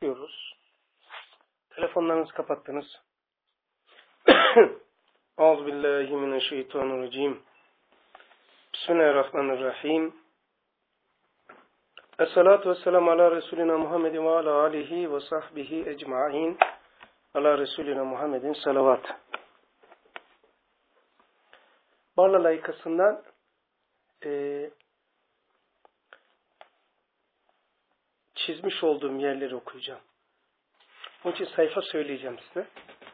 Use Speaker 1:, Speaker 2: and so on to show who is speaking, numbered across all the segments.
Speaker 1: Diyoruz. Telefonlarınızı kapattınız. Euzubillahimineşşeytanirracim. Bismillahirrahmanirrahim. Esselatu vesselamu ala Resulina Muhammedin ve ala alihi ve sahbihi ecma'in. Ala Resulina Muhammedin salavat. Barla layıkasından çizmiş olduğum yerleri okuyacağım. Onun için sayfa söyleyeceğim size.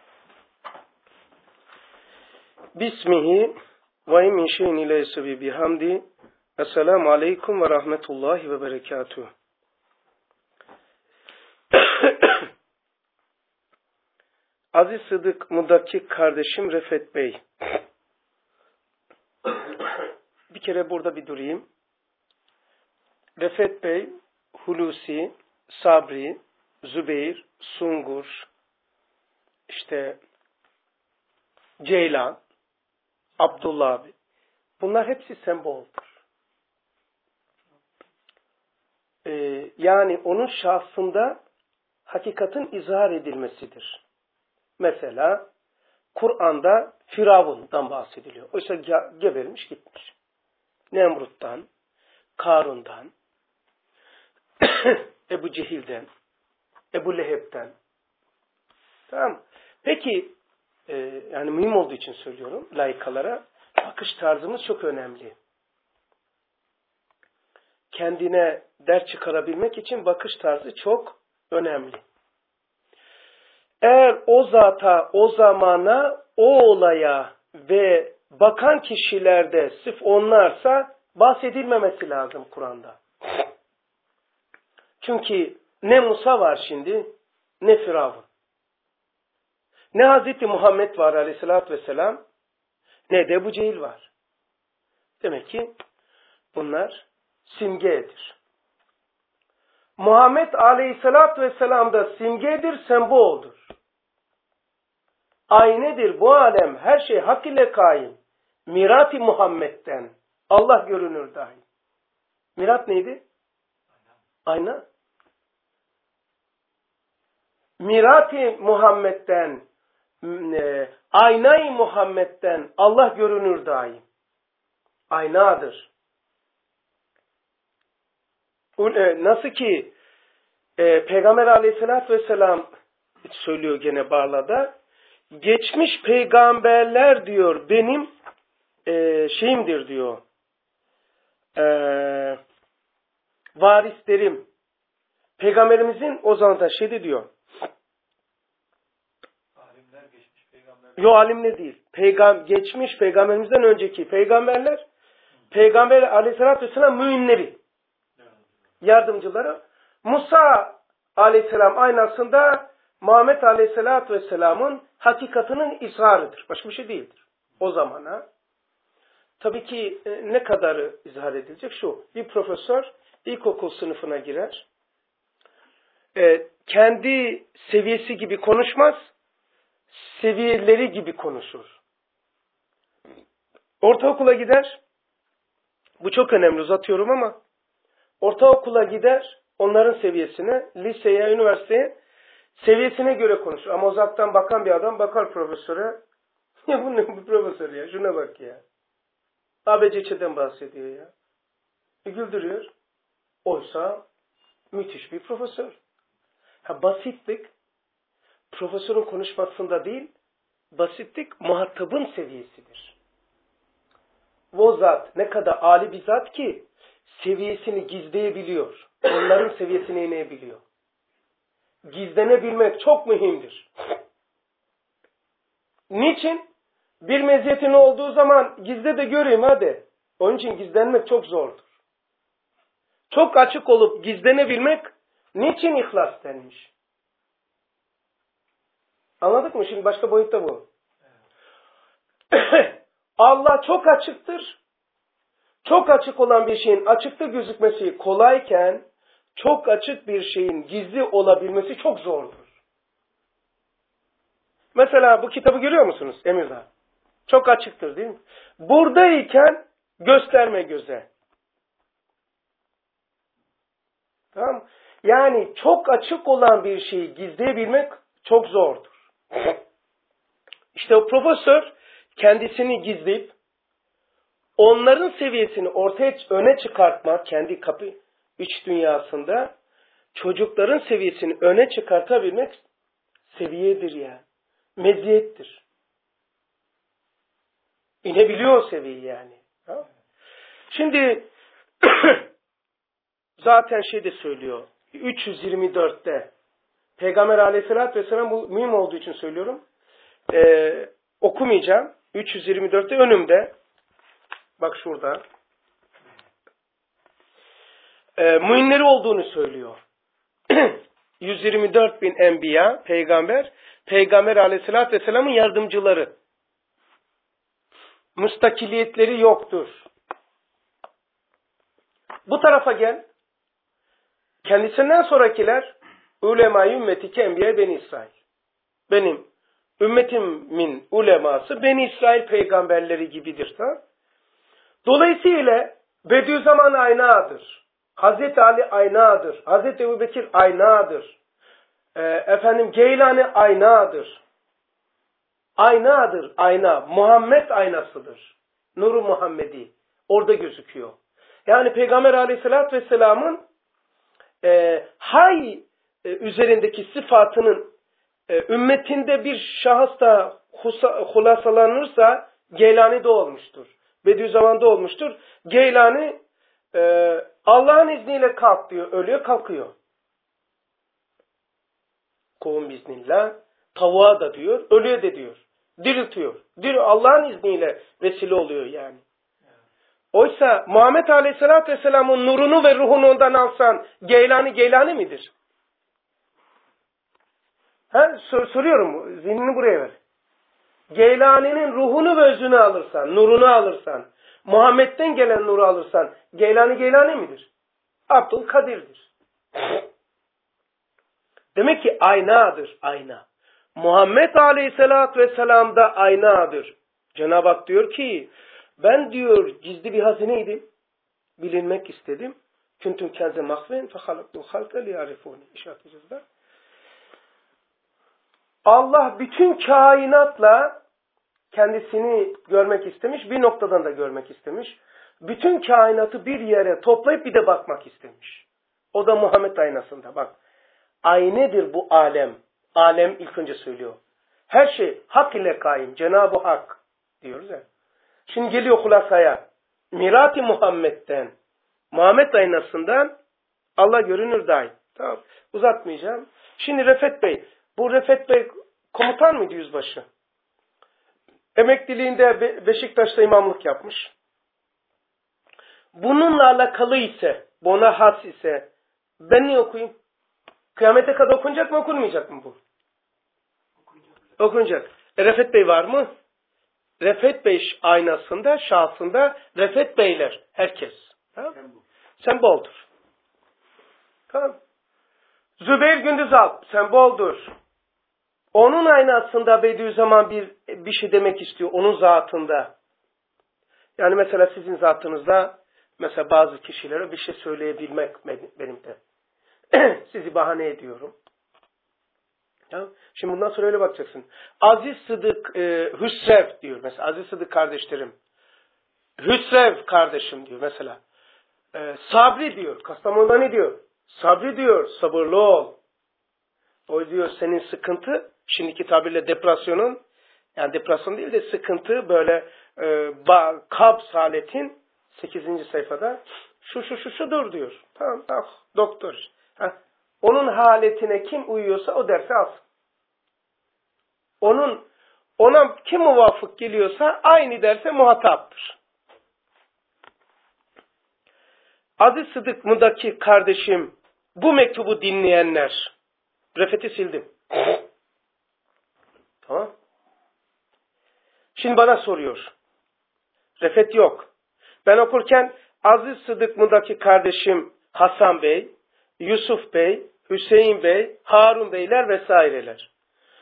Speaker 1: Bismihi ve min şeyin ileyse bihamdi. Esselamu aleyküm ve rahmetullahi ve berekatuhu. Aziz Sıdık Mudakkik kardeşim Refet Bey. Bir kere burada bir durayım. Refet Bey, Hulusi, Sabri, Zübeyir, Sungur, Ceylan, Abdullah abi. Bunlar hepsi semboldur. Yani onun şahsında hakikatin izhar edilmesidir. Mesela Kur'an'da Firavun'dan bahsediliyor. Oysa gebermiş gitmiş. Nemrut'tan, Karun'dan, Ebu Cehil'den, Ebu Leheb'den. Tamam. Peki, yani mühim olduğu için söylüyorum, laikalara bakış tarzımız çok önemli. Kendine ders çıkarabilmek için bakış tarzı çok önemli. Eğer o zata, o zamana, o olaya ve bakan kişilerde sırf onlarsa bahsedilmemesi lazım Kur'an'da. Çünkü ne Musa var şimdi, ne Firavun. Ne Hazreti Muhammed var aleyhissalatü vesselam, ne de Ebu Cehil var. Demek ki bunlar simgedir. Muhammed aleyhissalatü vesselam da simgedir, semboldur. Aynedir bu alem, her şey hak ile kaim. Mirat-i Muhammed'den Allah görünür dahi. Mirat neydi? Ayna. Mirat-i Muhammed'den, aynayı Muhammed'den Allah görünür daim. Aynadır. Nasıl ki Peygamber aleyhissalatü vesselam söylüyor gene Barla'da, geçmiş peygamberler diyor benim şeyimdir diyor, varislerim. Peygamberimizin o zaman da diyor.
Speaker 2: Alimler geçmiş peygamberler.
Speaker 1: Yok alimle değil. Geçmiş peygamberimizden önceki peygamberler, Peygamber aleyhissalatü vesselam müminleri, yardımcıları. Musa aleyhisselam aynasında Muhammed aleyhissalatü vesselamın hakikatinin izharıdır. Başka bir şey değildir. O zamana. Tabii ki ne kadarı izhar edilecek? Şu, bir profesör ilkokul sınıfına girer. Kendi seviyesi gibi konuşmaz, seviyeleri gibi konuşur. Ortaokula gider, bu çok önemli, uzatıyorum ama, ortaokula gider, onların seviyesine, liseye, üniversiteye, seviyesine göre konuşur. Ama uzaktan bakan bir adam bakar profesöre, ya bu ne bu profesör ya, şuna bak ya. ABC'den bahsediyor ya. Güldürüyor. Oysa müthiş bir profesör. Basitlik, profesörün konuşmasında değil, basitlik muhatabın seviyesidir. O zat ne kadar âli bir zat ki, seviyesini gizleyebiliyor. Onların seviyesine inebiliyor. Gizlenebilmek çok mühimdir. Niçin? Bir meziyetin olduğu zaman gizle de göreyim hadi. Onun için gizlenmek çok zordur. Çok açık olup gizlenebilmek niçin ihlas denmiş? Anladık mı? Şimdi başka boyutta bu. Allah çok açıktır. Çok açık olan bir şeyin açıkta gözükmesi kolayken, çok açık bir şeyin gizli olabilmesi çok zordur. Mesela bu kitabı görüyor musunuz Emirdağ? Çok açıktır değil mi? Buradayken gösterme göze. Tamam mı? Yani çok açık olan bir şeyi gizleyebilmek çok zordur. İşte o profesör kendisini gizleyip onların seviyesini öne çıkartmak, kendi iç dünyasında çocukların seviyesini öne çıkartabilmek seviyedir yani. Meziyettir. İnebiliyor o seviyeyi yani. Ha? Şimdi zaten de söylüyor. 324'te Peygamber Aleyhisselatü Vesselam, bu mühim olduğu için söylüyorum. Okumayacağım. 324'te önümde. Bak şurada. Müminleri olduğunu söylüyor. 124 bin enbiya, Peygamber Aleyhisselatü Vesselam'ın yardımcıları. Müstakiliyetleri yoktur. Bu tarafa gel. Kendisinden sonrakiler ulema-i ümmetike enbiya Beni İsrail. Benim ümmetimin uleması Beni İsrail peygamberleri gibidir. Ha? Dolayısıyla Bediüzzaman aynadır. Hazreti Ali aynadır. Hazreti Ebubekir aynadır. Geylani aynadır. Aynadır, ayna. Muhammed aynasıdır. Nur-u Muhammedi. Orada gözüküyor. Yani Peygamber Aleyhisselatü Vesselam'ın üzerindeki sıfatının ümmetinde bir şahıs da hulasalanırsa Geylani'de olmuştur. Bediüzzaman'da olmuştur. Geylani Allah'ın izniyle kalk diyor. Ölüyor, kalkıyor. Kum biznillah. Tavuğa da diyor. Ölüyor de diyor. Diriltiyor. Allah'ın izniyle vesile oluyor yani. Oysa Muhammed Aleyhisselatü Vesselam'ın nurunu ve ruhunu ondan alsan Geylani midir? Soruyorum. Zihnini buraya ver. Geylani'nin ruhunu ve özünü alırsan, nurunu alırsan, Muhammed'den gelen nuru alırsan Geylani midir? Abdülkadir'dir. Demek ki aynadır, ayna. Muhammed Aleyhisselatü Vesselam da aynadır. Cenab-ı Hak diyor ki, ben diyor gizli bir hazineydim, bilinmek istedim. Küntüm kenze mahven fehalaktul halka liyarifuni. İşareteceğiz da. Allah bütün kainatla kendisini görmek istemiş, bir noktadan da görmek istemiş. Bütün kainatı bir yere toplayıp bir de bakmak istemiş. O da Muhammed aynasında. Bak, aynedir bu alem. Alem ilk önce söylüyor. Her şey hak ile kaim. Cenab-ı Hak diyoruz ya. Şimdi geliyor hulasaya. Mirat-i Muhammed'den, Muhammed aynasından Allah görünür dahi. Tamam. Uzatmayacağım. Şimdi Refet Bey. Bu Refet Bey komutan mıydı yüzbaşı? Emekliliğinde Beşiktaş'ta imamlık yapmış. Bununla alakalı ise, buna has ise ben niye okuyayım? Kıyamete kadar okunacak mı, okunmayacak mı bu? Okunacak. Refet Bey var mı? Refet Bey aynasında, şahsında Refet Beyler. Herkes. Tamam. Semboldur. Tamam. Zübeyir Gündüzalp semboldur. Onun aynasında Bediüzzaman bir şey demek istiyor. Onun zatında. Yani mesela sizin zatınızda mesela bazı kişilere bir şey söyleyebilmek benim de. Sizi bahane ediyorum. Ya, şimdi bundan sonra öyle bakacaksın. Aziz Sıdık Hüsrev diyor. Mesela Aziz Sıdık kardeşlerim. Hüsrev kardeşim diyor mesela. Sabri diyor. Kastamonu'da ne diyor? Sabri diyor. Sabırlı ol. O diyor senin sıkıntı, şimdiki tabirle depresyonun, yani depresyon değil de sıkıntı böyle kabz haletin 8. sayfada şudur diyor. Tamam, doktor. Onun haletine kim uyuyorsa o dersi alsın. Ona kim muvafık geliyorsa aynı derse muhataptır. Aziz Sıdık'daki kardeşim, bu mektubu dinleyenler, Refet'i sildim. Tamam. Şimdi bana soruyor. Refet yok. Ben okurken Aziz Sıdık'daki kardeşim Hasan Bey, Yusuf Bey, Hüseyin Bey, Harun Beyler vesaireler.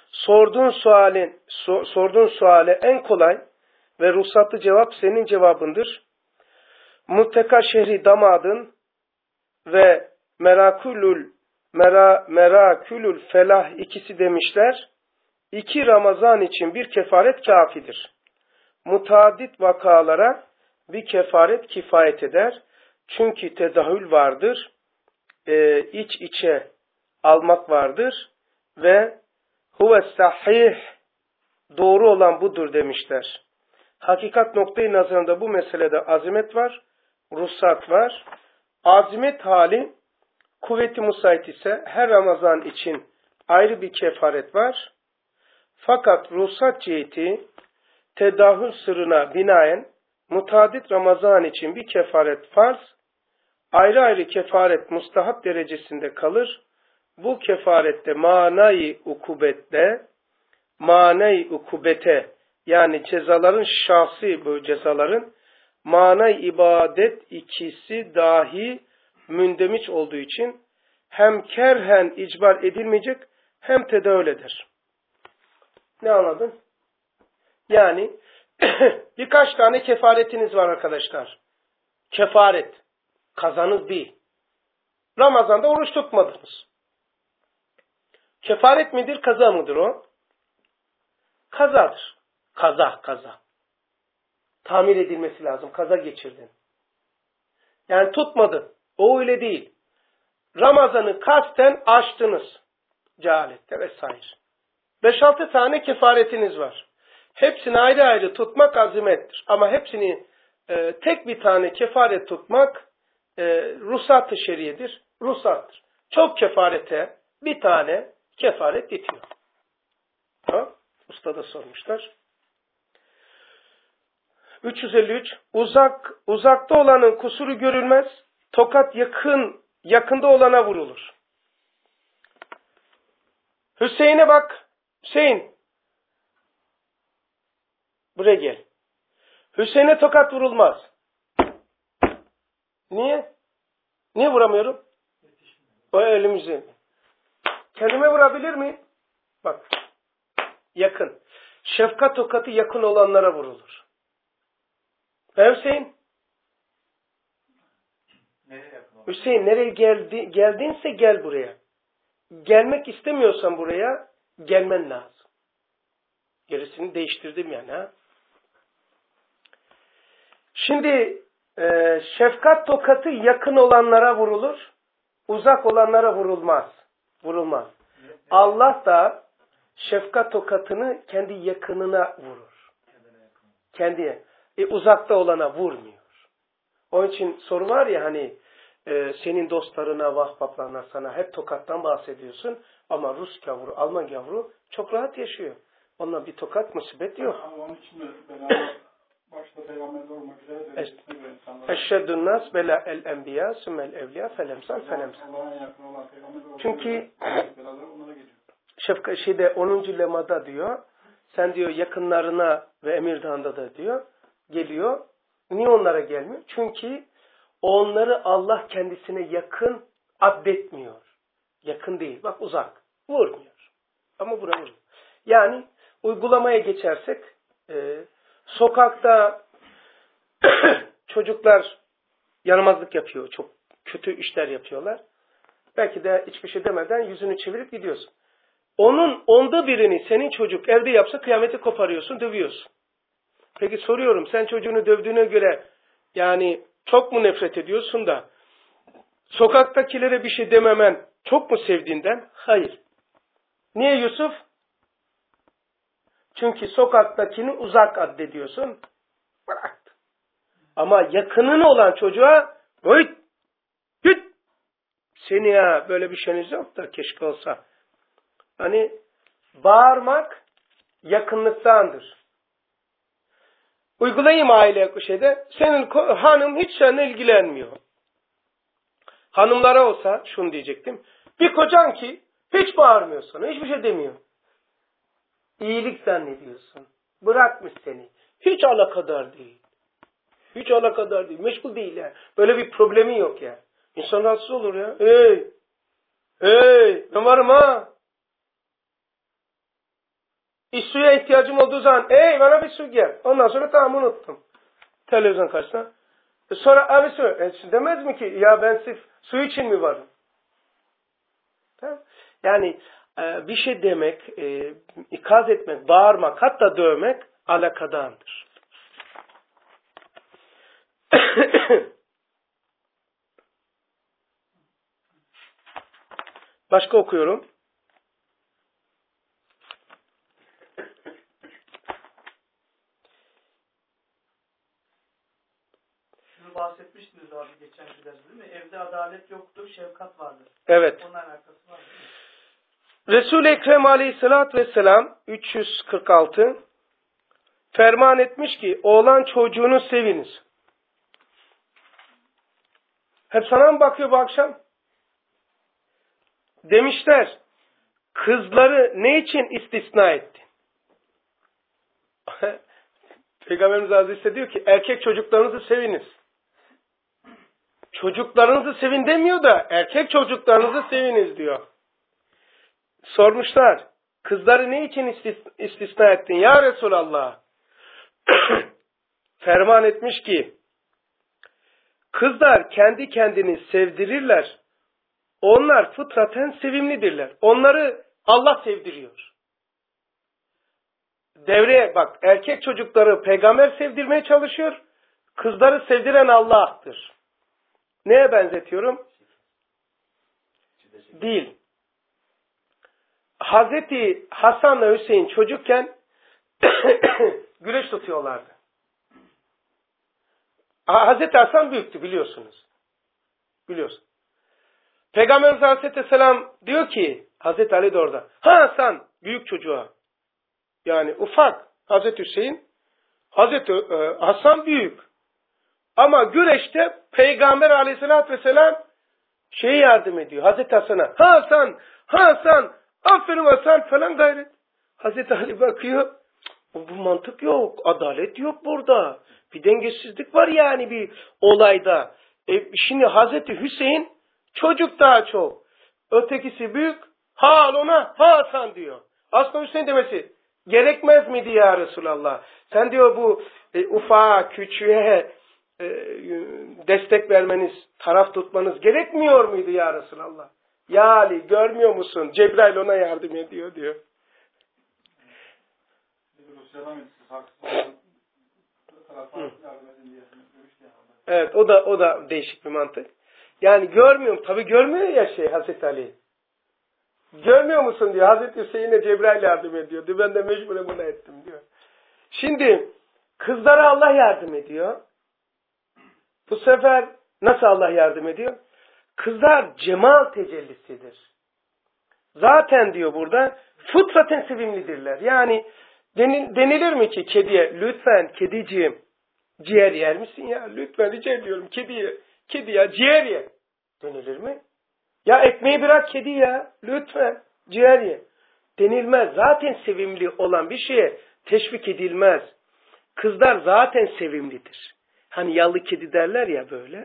Speaker 1: Sorduğun suale en kolay ve ruhsatlı cevap senin cevabındır. Mutteka şehri damadın ve Merakulül Merakülül felah ikisi demişler. 2 Ramazan için bir kefaret kafidir. Mutaaddit vakalara bir kefaret kifayet eder. Çünkü tedahül vardır. İç içe almak vardır. Ve huve sahih, doğru olan budur demişler. Hakikat noktayı nazarında bu meselede azimet var, ruhsat var. Azimet hali kuvveti müsait ise her Ramazan için ayrı bir kefaret var. Fakat ruhsat ciheti tedahül sırrına binaen mutadit Ramazan için bir kefaret farz, ayrı ayrı kefaret mustahap derecesinde kalır. Bu kefarette manayı ukubete yani cezaların şahsi bu cezaların manayı ibadet ikisi dahi mündemiş olduğu için hem kerhen icbar edilmeyecek hem tedavül eder. Ne anladın? Yani birkaç tane kefaretiniz var arkadaşlar. Kefaret. Kazanız değil. Ramazan'da oruç tutmadınız. Kefaret midir, kaza mıdır o? Kazadır. Kaza. Tamir edilmesi lazım. Kaza geçirdin. Yani tutmadın. O öyle değil. Ramazan'ı kasten açtınız. Cehalette vesaire. 5-6 tane kefaretiniz var. Hepsini ayrı ayrı tutmak azimettir. Ama hepsini tek bir tane kefaret tutmak ruhsat-ı şeriyedir. Ruhsattır. Çok kefarete bir tane kefaret yetiyor. Ha? Usta da sormuşlar. 353. Uzakta olanın kusuru görülmez. Tokat yakında olana vurulur. Hüseyin'e bak. Hüseyin. Buraya gel. Hüseyin'e tokat vurulmaz. Niye? Niye vuramıyorum? O elimizi. Kendime vurabilir miyim? Bak. Yakın. Şefkat tokatı yakın olanlara vurulur. Hüseyin. Hüseyin nereye geldinse gel buraya. Gelmek istemiyorsan buraya gelmen lazım. Gerisini değiştirdim yani. Ha? Şimdi şefkat tokatı yakın olanlara vurulur. Uzak olanlara vurulmaz. Vurulmaz. Allah da şefkat tokatını kendi yakınına vurur. Kendiye. Uzakta olana vurmuyor. Onun için soru var ya hani senin dostlarına, vahbaplarına sana hep tokattan bahsediyorsun. Ama Rus gavuru, Alman gavuru çok rahat yaşıyor. Onunla bir tokat musibet yok.
Speaker 2: Ama onun için de beraber başta peygamberler olmak üzere
Speaker 1: Eşşedün nas bela el enbiya sümmel evliya felemsal.
Speaker 2: Allah'a yakın olan peygamberler
Speaker 1: Çünkü
Speaker 2: onlara geliyor.
Speaker 1: şeyde 10. lemada diyor, sen diyor yakınlarına ve Emirdağ'ında da diyor, geliyor. Niye onlara gelmiyor? Çünkü onları Allah kendisine yakın addetmiyor. Yakın değil. Bak uzak. Vurmuyor. Ama buna vuruyor. Yani uygulamaya geçersek sokakta çocuklar yaramazlık yapıyor. Çok kötü işler yapıyorlar. Belki de hiçbir şey demeden yüzünü çevirip gidiyorsun. Onun 1/10'ini senin çocuk evde yapsa kıyameti koparıyorsun, dövüyorsun. Peki soruyorum, sen çocuğunu dövdüğüne göre yani çok mu nefret ediyorsun da sokaktakilere bir şey dememen çok mu sevdiğinden? Hayır. Niye Yusuf? Çünkü sokaktakini uzak addediyorsun. Bıraktın. Ama yakının olan çocuğa git. Seni ya böyle bir şeyiniz yok da keşke olsa. Hani bağırmak yakınlıktandır. Uygulayayım aile şeyde. Senin hanım hiç seninle ilgilenmiyor. Hanımlara olsa şunu diyecektim. Bir kocan ki hiç bağırmıyor sana. Hiçbir şey demiyor. İyilik zannediyorsun. Bırakmış seni. Hiç alakadar değil. Hiç alakadar değil. Meşgul değil yani. Böyle bir problemi yok ya. İnsan rahatsız olur ya. Hey ben varım ha. Suya ihtiyacım olduğu zaman bana bir su gel. Ondan sonra tamam unuttum. Televizyon karşısına. Sonra abi su. Demez mi ki ya ben sırf su için mi varım? Tamam? Yani bir şey demek, ikaz etmek, bağırmak, hatta dövmek alakadandır. Başka okuyorum.
Speaker 3: Şunu bahsetmiştiniz abi geçen ders değil mi? Evde adalet yoktur, şefkat vardır.
Speaker 1: Evet.
Speaker 3: Onunla alakası var mı?
Speaker 1: Resul-i Ekrem aleyhissalatü vesselam 346 ferman etmiş ki oğlan çocuğunu seviniz. Hep sana mı bakıyor bu akşam? Demişler, kızları ne için istisna ettin? Peygamberimiz Hazretleri diyor ki, erkek çocuklarınızı seviniz. Çocuklarınızı sevin demiyor da, erkek çocuklarınızı seviniz diyor. Sormuşlar, kızları ne için istisna ettin ya Resulallah? Ferman etmiş ki, kızlar kendi kendini sevdirirler. Onlar fıtraten sevimlidirler. Onları Allah sevdiriyor. Devreye bak, erkek çocukları peygamber sevdirmeye çalışıyor. Kızları sevdiren Allah'tır. Neye benzetiyorum? Değil. Hazreti Hasan'la Hüseyin çocukken güreş tutuyorlardı. Hazreti Hasan büyüktü biliyorsunuz. Biliyorsun. Peygamberimiz Aleyhisselam diyor ki, Hazreti Ali de orada. Hasan büyük çocuğa. Yani ufak. Hazreti Hüseyin. Hazreti Hasan büyük. Ama güreşte Peygamber Aleyhisselatü Vesselam yardım ediyor. Hazreti Hasan'a. Hasan, aferin Hasan falan gayret. Hazreti Ali bakıyor. Bu mantık yok. Adalet yok burada. Bir dengesizlik var yani bir olayda. Şimdi Hazreti Hüseyin çocuk daha çok. Ötekisi büyük. Ona Hasan diyor. Aslında Hüseyin demesi gerekmez miydi ya Resulallah? Sen diyor bu ufağa, küçüğe destek vermeniz, taraf tutmanız gerekmiyor muydu ya Resulallah? Ya Ali görmüyor musun? Cebrail ona yardım ediyor diyor. Evet o da değişik bir mantık. Yani görmüyorum. Tabii görmüyor ya Hazreti Ali. Görmüyor musun diyor. Hazreti Hüseyin'e Cebrail yardım ediyor. Ben de mecburen buna ettim diyor. Şimdi kızlara Allah yardım ediyor. Bu sefer nasıl Allah yardım ediyor? Kızlar cemal tecellisidir. Zaten diyor burada fıtraten sevimlidirler. Yani denilir mi ki kediye lütfen kediciğim ciğer yer misin ya? Lütfen rica ediyorum kedi ya ciğer ye. Denilir mi? Ya ekmeği bırak kedi ya. Lütfen ciğer ye. Denilmez. Zaten sevimli olan bir şeye teşvik edilmez. Kızlar zaten sevimlidir. Hani yallı kedi derler ya böyle.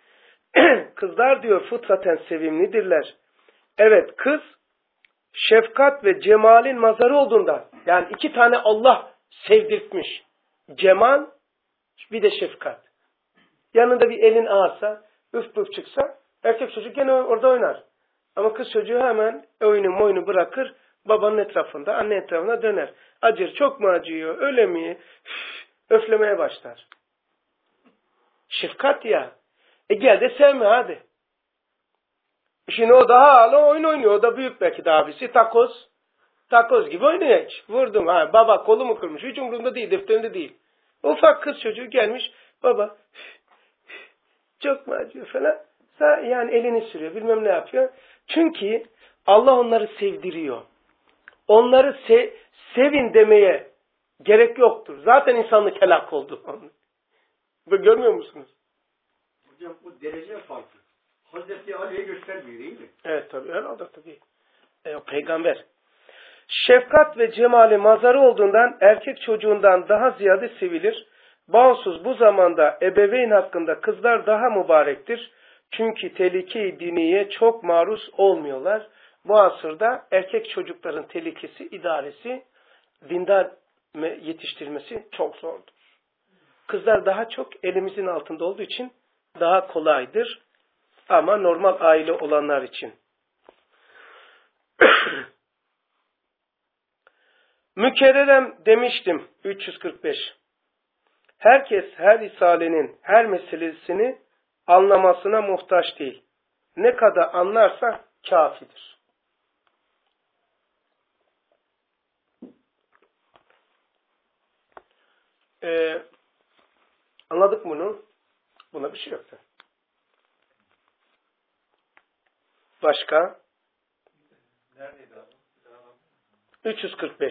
Speaker 1: Kızlar diyor fıtraten sevimlidirler. Evet kız şefkat ve cemalin mazharı olduğundan. Yani iki tane Allah sevdirtmiş. Cemal bir de şefkat. Yanında bir elin ağırsa, üf püf çıksa erkek çocuk gene orada oynar. Ama kız çocuğu hemen oyunu bırakır. Babanın etrafında, anne etrafına döner. Acır, çok mu acıyor, öyle mi? Öflemeye başlar. Şefkat ya. Gel de sevme hadi. Şimdi o daha hala oyun oynuyor. O da büyük belki de abisi. Takoz gibi oynuyor hiç. Vurdum. Baba kolumu kırmış. Hiç umurumda değil. Defterinde değil. Ufak kız çocuğu gelmiş. Baba çok mu acıyor falan. Yani elini sürüyor. Bilmem ne yapıyor. Çünkü Allah onları sevdiriyor. Onları sevin demeye gerek yoktur. Zaten insanlık helak oldu. Görmüyor musunuz?
Speaker 4: Hocam bu derece farkı. Hazreti Ali'ye göstermiyor değil mi?
Speaker 1: Evet tabii. Herhalde tabii. Peygamber. Şefkat ve cemali mazarı olduğundan erkek çocuğundan daha ziyade sevilir. Bağımsız bu zamanda ebeveyn hakkında kızlar daha mübarektir. Çünkü tehlike-i diniye çok maruz olmuyorlar. Bu asırda erkek çocukların tehlikesi, idaresi, dindar yetiştirmesi çok zordur. Kızlar daha çok elimizin altında olduğu için daha kolaydır. Ama normal aile olanlar için. Mükerrerem demiştim 345. Herkes her risalenin her meselesini anlamasına muhtaç değil. Ne kadar anlarsa kafidir. Anladık bunu. Buna bir şey yok. Başka?
Speaker 4: Neredeydi abi?
Speaker 1: 345.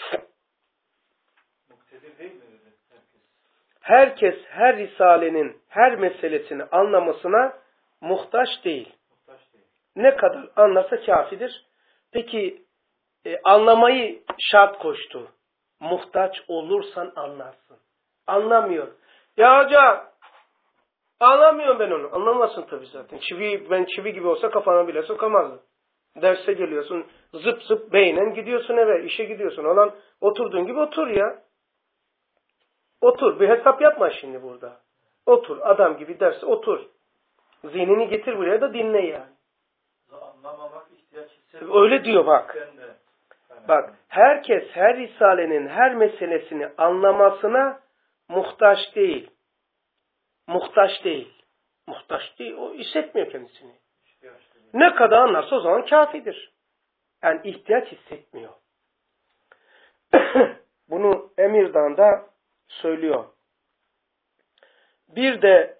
Speaker 4: Muktedir değil mi dedi herkes?
Speaker 1: Herkes her risalenin her meselesini anlamasına muhtaç değil.
Speaker 4: Muhtaç değil.
Speaker 1: Ne kadar anlarsa kafidir. Peki anlamayı şart koştu. Muhtaç olursan anlarsın. Anlamıyor. Ya hoca anlamıyorum ben onu. Anlamazsın tabii zaten. Ben çivi gibi olsa kafana bile sokamazdım. Derse geliyorsun zıp zıp beynen gidiyorsun eve, işe gidiyorsun. Olan oturduğun gibi otur ya. Otur. Bir hesap yapma şimdi burada. Otur. Adam gibi derse otur. Zihnini getir buraya da dinle yani.
Speaker 4: Anlamamak ihtiyaç
Speaker 1: Öyle diyor bak. Bak, herkes her risalenin her meselesini anlamasına muhtaç değil. Muhtaç değil. Muhtaç değil. O hissetmiyor kendisini. Ne kadar anlarsa o zaman kafidir. Yani ihtiyaç hissetmiyor. Bunu Emirdan da söylüyor. Bir de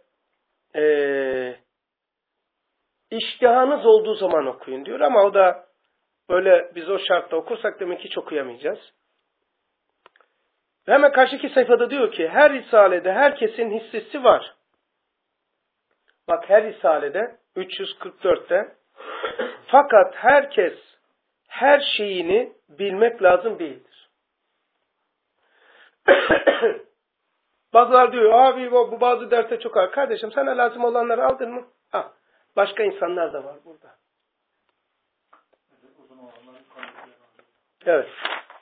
Speaker 1: iştihanız olduğu zaman okuyun diyor ama o da böyle biz o şartta okursak demek ki hiç okuyamayacağız. Ve hemen karşıki sayfada diyor ki her risalede herkesin hissesi var. Bak her risalede 344'te fakat herkes her şeyini bilmek lazım değildir. Bazılar diyor abi bu bazı derste çok ağır. Kardeşim sana lazım olanları aldın mı? Ha, başka insanlar da var burada. Evet.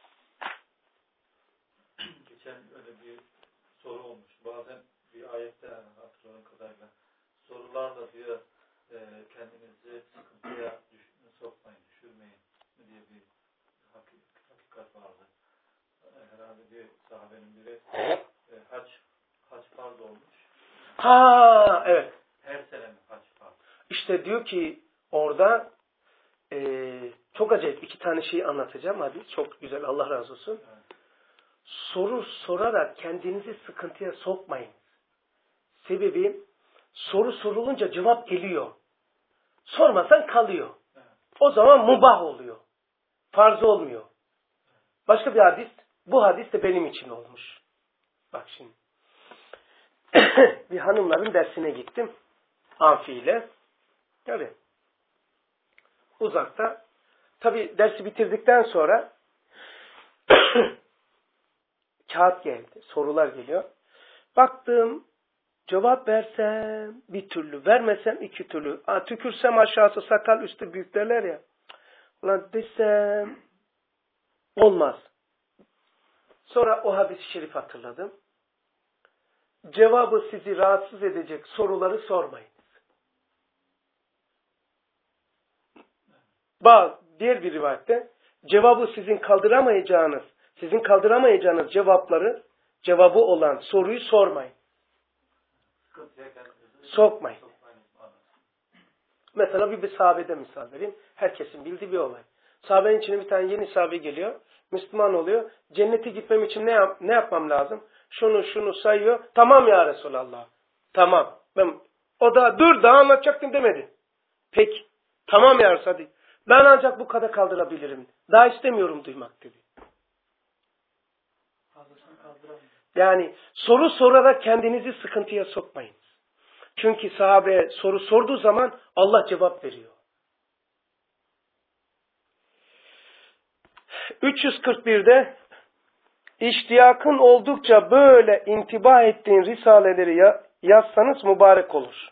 Speaker 4: Geçen öyle bir soru olmuş. Bazen bir ayette hatırladığım kadarıyla sorularla diyor kendinizi sıkıntıya sokmayın, düşürmeyin diye bir hakikat vardı. Herhalde bir sahabenin biri hac farz olmuş.
Speaker 1: Ha evet.
Speaker 4: Her sene mi hac farz?
Speaker 1: İşte diyor ki orada çok acayip iki tane şeyi anlatacağım hadi. Çok güzel Allah razı olsun. Evet. Soru sorarak kendinizi sıkıntıya sokmayın. Sebebi soru sorulunca cevap geliyor. Sormasan kalıyor. Evet. O zaman mubah oluyor. Farz olmuyor. Başka bir hadis. Bu hadis de benim için olmuş. Bak şimdi. Bir hanımların dersine gittim. Amfi ile. Öyle. Uzakta. Tabii dersi bitirdikten sonra kağıt geldi. Sorular geliyor. Baktım. Cevap versem bir türlü. Vermesem iki türlü. Tükürsem aşağısı sakal üstü büyük derler ya. Ulan desem olmaz. Sonra o hadis-i şerif hatırladım. Cevabı sizi rahatsız edecek soruları sormayın. Diğer bir rivayette cevabı sizin kaldıramayacağınız cevabı olan soruyu sormayın. Sokmayın. Mesela bir sahabede misal vereyim. Herkesin bildiği bir olay. Sahabenin içine bir tane yeni sahabe geliyor. Müslüman oluyor. Cennete gitmem için ne yapmam lazım? Şunu sayıyor. Tamam ya Resulallah. Tamam. O da dur daha anlatacaktım demedi. Peki. Tamam ya Resulallah. Ben ancak bu kadar kaldırabilirim. Daha istemiyorum duymak dedi. Yani soru sorarak kendinizi sıkıntıya sokmayın. Çünkü sahabe soru sorduğu zaman Allah cevap veriyor. 341'de İştiyakın oldukça böyle intibah ettiğin risaleleri yazsanız mübarek olur.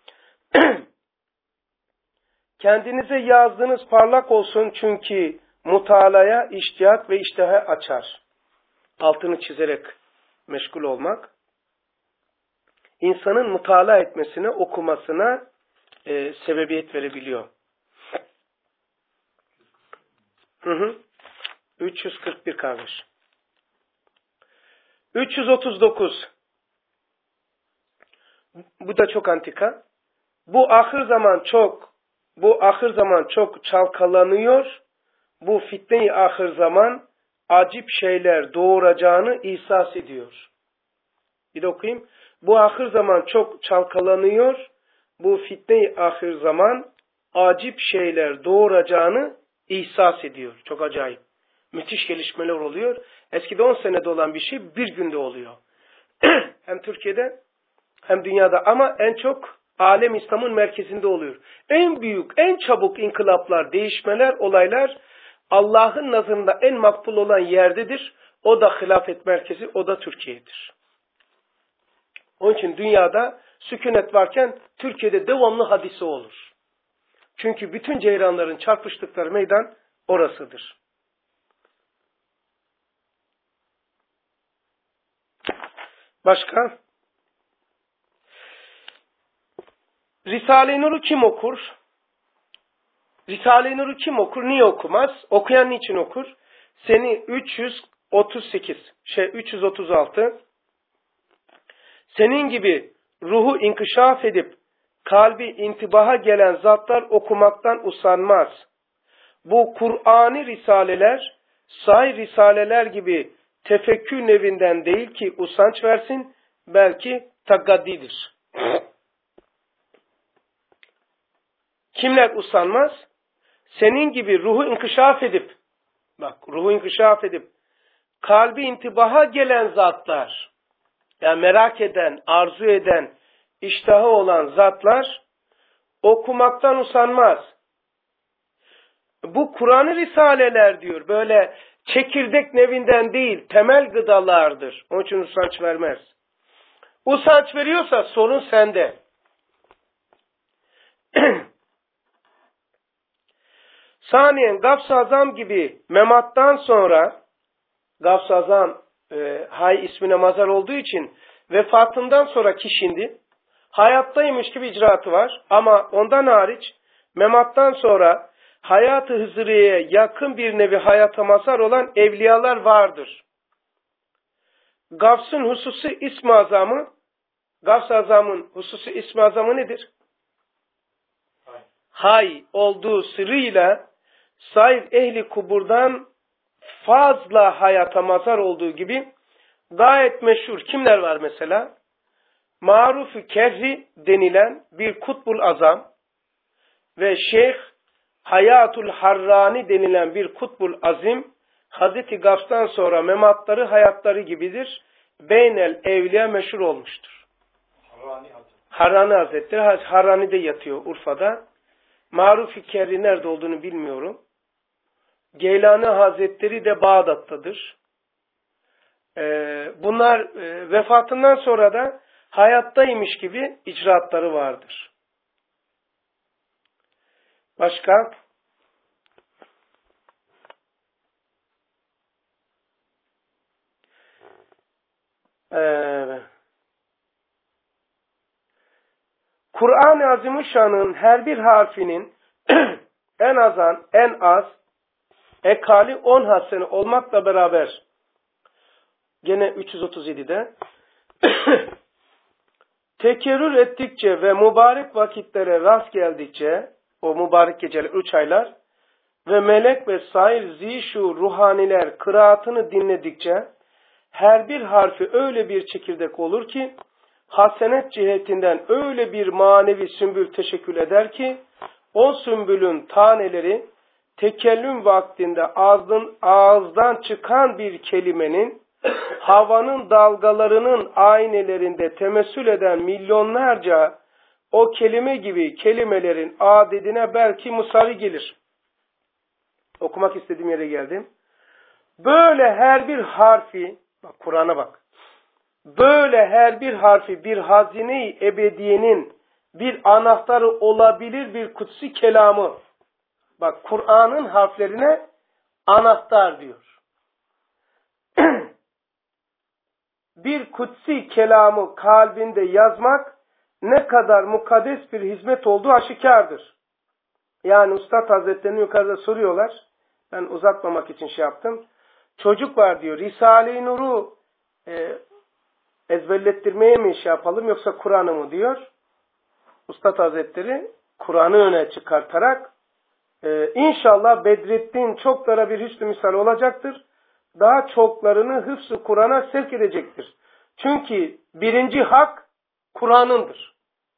Speaker 1: Kendinize yazdığınız parlak olsun çünkü mutalaya, iştiyak ve iştiha açar. Altını çizerek meşgul olmak. İnsanın mutala etmesine, okumasına sebebiyet verebiliyor. 341 kardeş. 339. Bu da çok antika. Bu ahir zaman çok çalkalanıyor. Bu fitne-i ahir zaman acip şeyler doğuracağını ihsas ediyor. Bir de okuyayım. Bu ahir zaman çok çalkalanıyor. Bu fitne-i ahir zaman acip şeyler doğuracağını ihsas ediyor. Çok acayip. Müthiş gelişmeler oluyor. Eskide 10 senede olan bir şey bir günde oluyor. Hem Türkiye'de hem dünyada ama en çok alem İslam'ın merkezinde oluyor. En büyük, en çabuk inkılaplar, değişmeler, olaylar Allah'ın nazarında en makbul olan yerdedir. O da hilafet merkezi, o da Türkiye'dir. Onun için dünyada sükunet varken Türkiye'de devamlı hadise olur. Çünkü bütün ceyranların çarpıştıkları meydan orasıdır. Başka? Risale-i Nur'u kim okur? Risale-i Nur'u kim okur? Niye okumaz? Okuyan niçin okur? Seni 336. Senin gibi ruhu inkişaf edip kalbi intibaha gelen zatlar okumaktan usanmaz. Bu Kur'ani risaleler, sahih risaleler gibi tefekkür nevinden değil ki usanç versin, belki tagaddidir. Kimler usanmaz? Senin gibi ruhu inkişaf edip, kalbi intibaha gelen zatlar, yani merak eden, arzu eden, iştahı olan zatlar okumaktan usanmaz. Bu Kur'an-ı Risaleler diyor, böyle çekirdek nevinden değil, temel gıdalardır. Onun için usanç vermez. Usanç veriyorsa sorun sende. Saniyen Gavs-ı Azam gibi memattan sonra, Gavs-ı Azam Hay ismine mazhar olduğu için vefatından sonra kişindi. Hayattaymış gibi icraatı var ama ondan hariç memattan sonra hayat-ı hızıriyeye yakın bir nevi hayata mazhar olan evliyalar vardır. Gavs'ın hususi ism-i azamı, Gavs-ı Azam'ın hususi ism-i azamı nedir? Hay olduğu sırrıyla sair ehli kuburdan fazla hayata mazhar olduğu gibi gayet meşhur kimler var mesela? Maruf-u Kerri denilen bir kutbul azam ve Şeyh Hayatul Harrani denilen bir kutbul azim Hazreti Gavs'tan sonra mematları hayatları gibidir. Beynel evliya meşhur olmuştur. Harrani Hazretleri, Harrani'de yatıyor Urfa'da. Maruf-u Kerri nerede olduğunu bilmiyorum. Geylani Hazretleri de Bağdat'tadır. Bunlar vefatından sonra da hayattaymış gibi icraatları vardır. Başka? Kur'an-ı Azimüşşan'ın her bir harfinin en az ekali 10 hasene olmakla beraber gene 337'de tekerrür ettikçe ve mübarek vakitlere rast geldikçe o mübarek geceler 3 aylar ve melek ve sair zişu ruhaniler kıraatını dinledikçe her bir harfi öyle bir çekirdek olur ki hasenet cihetinden öyle bir manevi sümbül teşekkül eder ki o sümbülün taneleri tekellüm vaktinde ağızdan çıkan bir kelimenin havanın dalgalarının aynelerinde temessül eden milyonlarca o kelime gibi kelimelerin adedine belki musari gelir. Okumak istediğim yere geldim. Böyle her bir harfi, bak Kur'an'a bak. Böyle her bir harfi bir hazine-i ebediyenin bir anahtarı olabilir bir kutsi kelamı. Bak Kur'an'ın harflerine anahtar diyor. Bir kutsi kelamı kalbinde yazmak ne kadar mukaddes bir hizmet olduğu aşikardır. Yani Üstad Hazretleri'ni yukarıda soruyorlar. Ben uzatmamak için şey yaptım. Çocuk var diyor. Risale-i Nur'u ezberlettirmeye mi şey yapalım yoksa Kur'an'ı mı diyor. Üstad Hazretleri Kur'an'ı öne çıkartarak inşallah Bedrettin çoklara bir hüsnü misal olacaktır. Daha çoklarını hıfz-ı Kur'an'a sevk edecektir. Çünkü birinci hak Kur'an'ındır.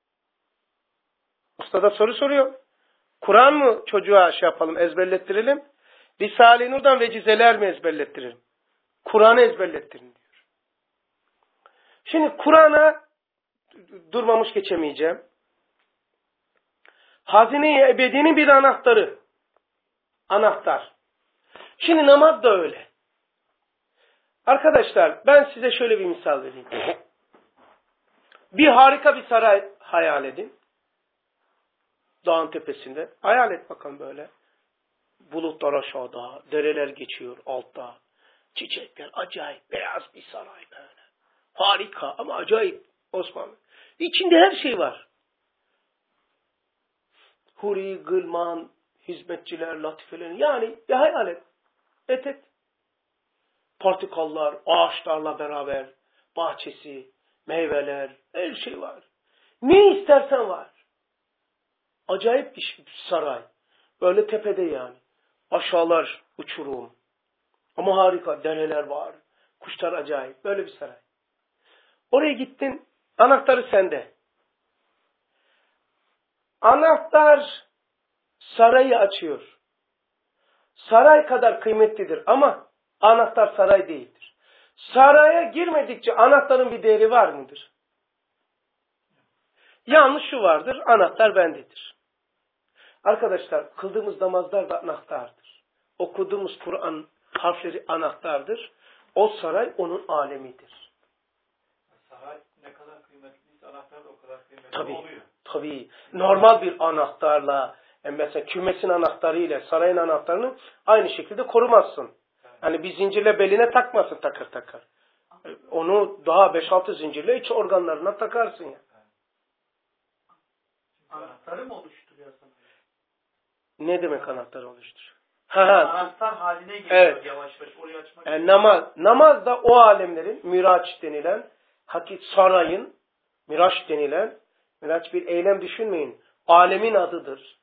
Speaker 1: Ustada soru soruyor. Kur'an mı çocuğa şey yapalım, ezberlettirelim? Risale-i Nur'dan vecizeler mi ezberlettirelim? Kur'an'ı ezberlettirin diyor. Şimdi Kur'an'a durmamış geçemeyeceğim. Hazine-i ebedinin bir anahtarı. Anahtar. Şimdi namaz da öyle. Arkadaşlar ben size şöyle bir misal vereyim. Bir harika bir saray hayal edin. Dağın tepesinde. Hayal et bakalım böyle. Bulutlar aşağıda, dereler geçiyor altta. Çiçekler acayip beyaz bir saray böyle. Harika ama acayip Osmanlı. İçinde her şey var. Huri, gılman, hizmetçiler, latifeler. Yani bir hayal et. Et. Portakallar, ağaçlarla beraber, bahçesi, meyveler, her şey var. Ne istersen var. Acayip bir saray. Böyle tepede yani. Aşağılar uçurum. Ama harika. Dereler var. Kuşlar acayip. Böyle bir saray. Oraya gittin. Anahtarı sende. Anahtar sarayı açıyor. Saray kadar kıymetlidir ama anahtar saray değildir. Saraya girmedikçe anahtarın bir değeri var mıdır? Yalnız şu vardır. Anahtar bendedir. Arkadaşlar kıldığımız namazlar da anahtardır. Okuduğumuz Kur'an harfleri anahtardır. O saray onun alemidir.
Speaker 4: Saray ne kadar kıymetliyse anahtar da o kadar kıymetli oluyor.
Speaker 1: Tabii. Normal bir anahtarla mesela kümesin anahtarıyla sarayın anahtarını aynı şekilde korumazsın. Yani bir zincirle beline takmasın takar. Onu daha 5-6 zincirle iç organlarına takarsın ya.
Speaker 3: Anahtarı mı oluşturuyor sana?
Speaker 1: Ne demek anahtar oluştur?
Speaker 3: Anahtar haline geliyor
Speaker 1: evet.
Speaker 3: Yavaş yavaş. Orayı açmak
Speaker 1: yani namaz da o alemlerin Miraç denilen sarayın Miraç denilen Miraç bir eylem düşünmeyin. Alemin adıdır.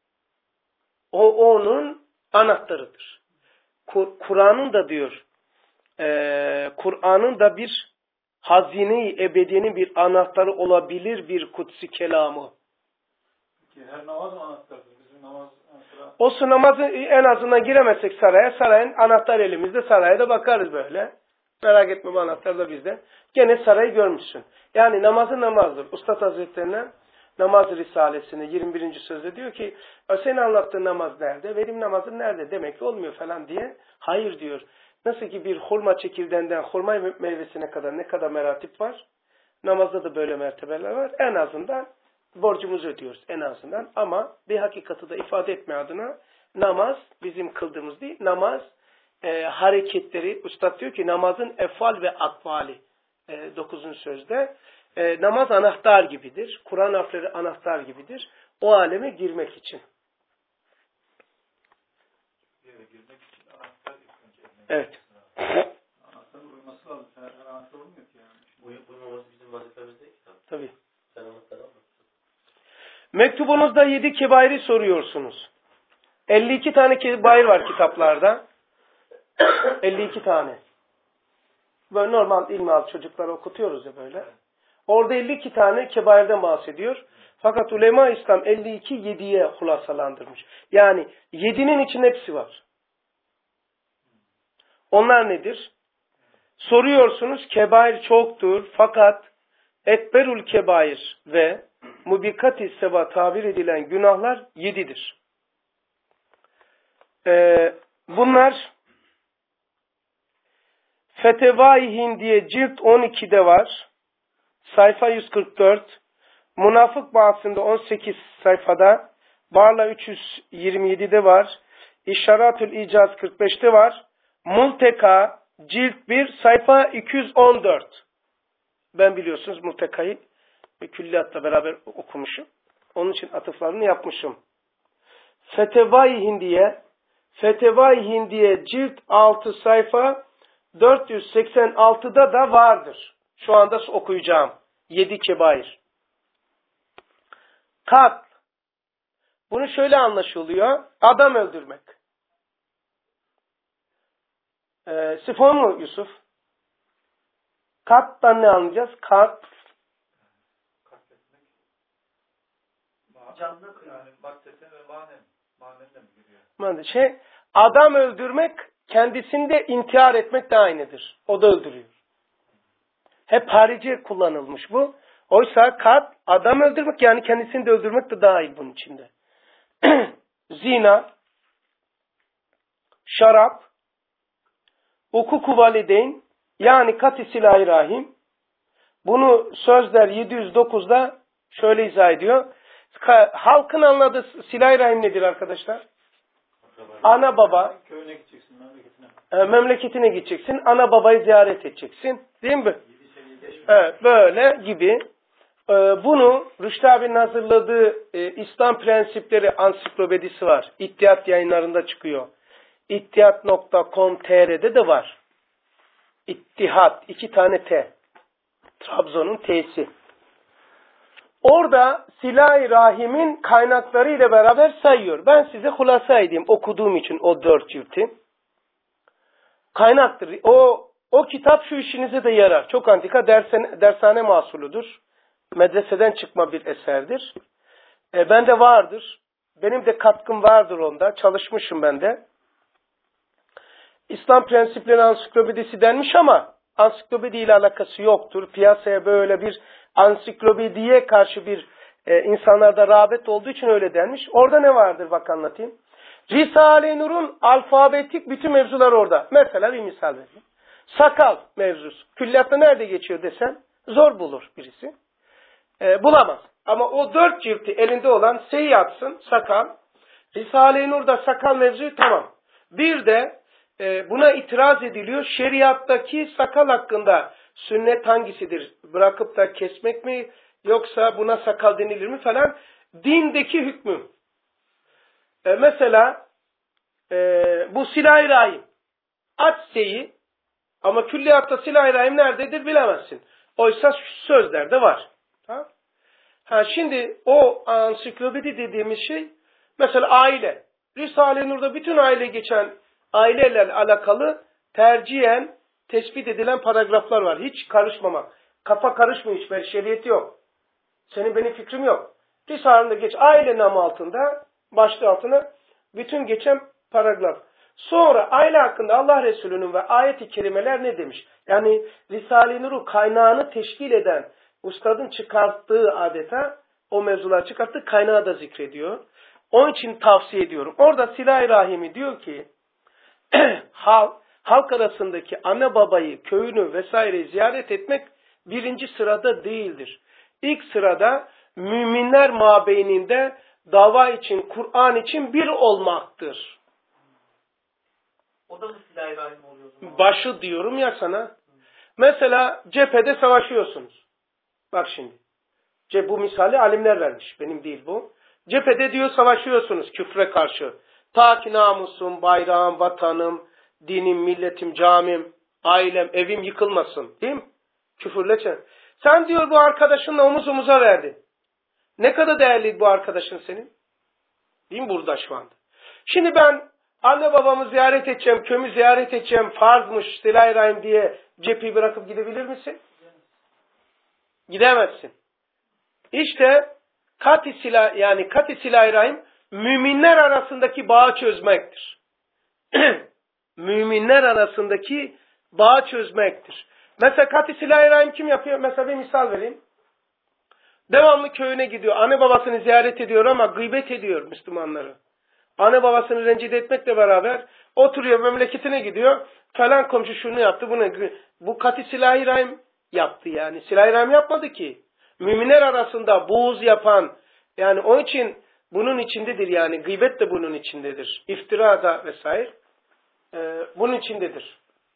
Speaker 1: O onun anahtarıdır. Kur'an'ın da diyor Kur'an'ın da bir hazine-i ebediyenin bir anahtarı olabilir bir kutsi kelamı.
Speaker 2: Her namaz mı anahtardır? Bizim namaz mesela...
Speaker 1: O namazı en azından giremezsek saraya, sarayın anahtar elimizde, saraya da bakarız böyle. Merak etme bu anahtar da bizde. Gene sarayı görmüşsün. Yani namazı namazdır. Üstad Hazretleri'ne Namaz Risalesi'nde 21. sözde diyor ki senin anlattığın namaz nerede? Benim namazım nerede? Demek ki olmuyor falan diye. Hayır diyor. Nasıl ki bir hurma çekirdeğinden hurma meyvesine kadar ne kadar meratip var? Namazda da böyle mertebeler var. En azından borcumuzu ödüyoruz en azından. Ama bir hakikati de ifade etme adına namaz bizim kıldığımız değil. Namaz hareketleri, Üstad diyor ki namazın efal ve akvali 9. sözde. Namaz anahtar gibidir. Kur'an harfleri anahtar gibidir. O aleme girmek için.
Speaker 2: Girmek için anahtar
Speaker 1: Evet.
Speaker 2: Anahtarın uyması lazım. Her anahtar olmuyor ki yani.
Speaker 4: Uyuması bizim vazifemiz değil ki.
Speaker 1: Tabii.
Speaker 4: Sen anahtar alma.
Speaker 1: Mektubunuzda 7 kebairi soruyorsunuz. 52 tane kebair var kitaplarda. 52 tane. Böyle normal ilmihal çocuklara okutuyoruz ya böyle. Orada 52 tane kebairden bahsediyor. Fakat ulema İslam 52 7'ye hulasalandırmış. Yani 7'nin içinde hepsi var. Onlar nedir? Soruyorsunuz kebair çoktur fakat ekberul kebair ve mubikat-i seba tabir edilen günahlar 7'dir. Bunlar Fetevai Hindiye cilt 12'de var. Sayfa 144. Münafık bahsinde 18 sayfada. Barla 327'de var. İşaratül İcaz 45'te var. Multeka cilt 1 sayfa 214. Ben biliyorsunuz Multeka'yı külliyatla beraber okumuşum. Onun için atıflarını yapmışım. Fetevai Hindiye Fetevai Hindiye cilt 6 sayfa 486'da da vardır. Şu anda okuyacağım. 7 kebair. Kat. Bunu şöyle anlaşılıyor. Adam öldürmek. Sifon mu Yusuf? Kat'tan ne anlayacağız? Kat.
Speaker 3: Canlı kıyım.
Speaker 5: Yani maddeten ve manenle mi giriyor?
Speaker 1: Adam öldürmek kendisinde intihar etmek de aynıdır. O da öldürüyor. Hep harici kullanılmış bu. Oysa kat, adam öldürmek yani kendisini de öldürmek de dahil bunun içinde. Zina, şarap, hukuku valideyn yani kat-i silah-i rahim. Bunu Sözler 709'da şöyle izah ediyor. Halkın anladığı silah-i rahim nedir arkadaşlar? Ana baba.
Speaker 5: Köyüne gideceksin, memleketine.
Speaker 1: Memleketine gideceksin. Ana babayı ziyaret edeceksin. Değil mi? Evet, böyle gibi. Bunu Rüştü abinin hazırladığı İslam Prensipleri Ansiklopedisi var. İttihat yayınlarında çıkıyor. İttihat.com.tr'de de var. İttihat. 2 tane T. Trabzon'un T'si. Orada Silah-i Rahim'in kaynakları ile beraber sayıyor. Ben size hulasa edeyim okuduğum için o 4 cilti. Kaynaktır. O kitap şu işinize de yarar. Çok antika dershane mahsuludur. Medreseden çıkma bir eserdir. Bende vardır. Benim de katkım vardır onda. Çalışmışım ben de. İslam Prensipleri Ansiklopedisi denmiş ama ansiklopedi ile alakası yoktur. Piyasaya böyle bir ansiklopediye karşı bir insanlarda rağbet olduğu için öyle denmiş. Orada ne vardır bak anlatayım. Risale-i Nur'un alfabetik bütün mevzular orada. Mesela bir misal vereyim. Sakal mevzusu. Külliyatta nerede geçiyor desem zor bulur birisi. Bulamaz. Ama o 4 cilti elinde olan seyyatsın sakal. Risale-i Nur'da sakal mevzuyu tamam. Bir de buna itiraz ediliyor. Şeriattaki sakal hakkında sünnet hangisidir? Bırakıp da kesmek mi? Yoksa buna sakal denilir mi falan? Dindeki hükmü. Mesela bu Silah-i Rahim. Aç seyi ama külliyatta Silah-i Rahim nerededir bilemezsin. Oysa sözlerde var. Şimdi o ansiklopedi dediğimiz şey mesela aile. Risale-i Nur'da bütün aile geçen aileyle alakalı tercihen tespit edilen paragraflar var. Hiç karışmamak. Kafa karışmıyor hiç. Şeriyeti yok. Senin benim fikrim yok. Risale'de geç aile namı altında başlığı altına bütün geçen paragraf. Sonra aile hakkında Allah Resulü'nün ve ayet-i kerimeler ne demiş? Yani Risale-i Nur'u kaynağını teşkil eden ustadın çıkarttığı adeta o mevzular çıkarttığı kaynağı da zikrediyor. Onun için tavsiye ediyorum. Orada Silah-i Rahim'i diyor ki halk arasındaki anne babayı, köyünü vesaire ziyaret etmek birinci sırada değildir. İlk sırada müminler mabeyninde dava için, Kur'an için bir olmaktır.
Speaker 3: O da mı Silah-i Rahim oluyor o zaman?
Speaker 1: Başı diyorum ya sana. Mesela cephede savaşıyorsunuz. Bak şimdi. Bu misali alimler vermiş. Benim değil bu. Cephede diyor savaşıyorsunuz küfre karşı. Ta ki namusum, bayrağım, vatanım, dinim, milletim, camim, ailem, evim yıkılmasın. Değil mi? Küfürle. Sen diyor bu arkadaşınla omuz omuza verdin. Ne kadar değerli bu arkadaşın senin? Değil mi burada şu anda? Şimdi ben anne babamı ziyaret edeceğim, köyümü ziyaret edeceğim, farzmış, Silah-i Rahim diye cepheyi bırakıp gidebilir misin? Gidemezsin. İşte kat-i Silah-i Rahim müminler arasındaki bağı çözmektir. Müminler arasındaki bağı çözmektir. Mesela kat-i Silah-i Rahim kim yapıyor? Mesela bir misal vereyim. Devamlı köyüne gidiyor. Anne babasını ziyaret ediyor ama gıybet ediyor Müslümanları. Anne babasını rencide etmekle beraber oturuyor memleketine gidiyor. Falan komşu şunu yaptı bunu. Bu kat-i Silah-i Rahim yaptı yani. Silah-i Rahim yapmadı ki. Müminler arasında buğz yapan yani onun için bunun içindedir yani. Gıybet de bunun içindedir. İftira da vesaire. Bunun içindedir.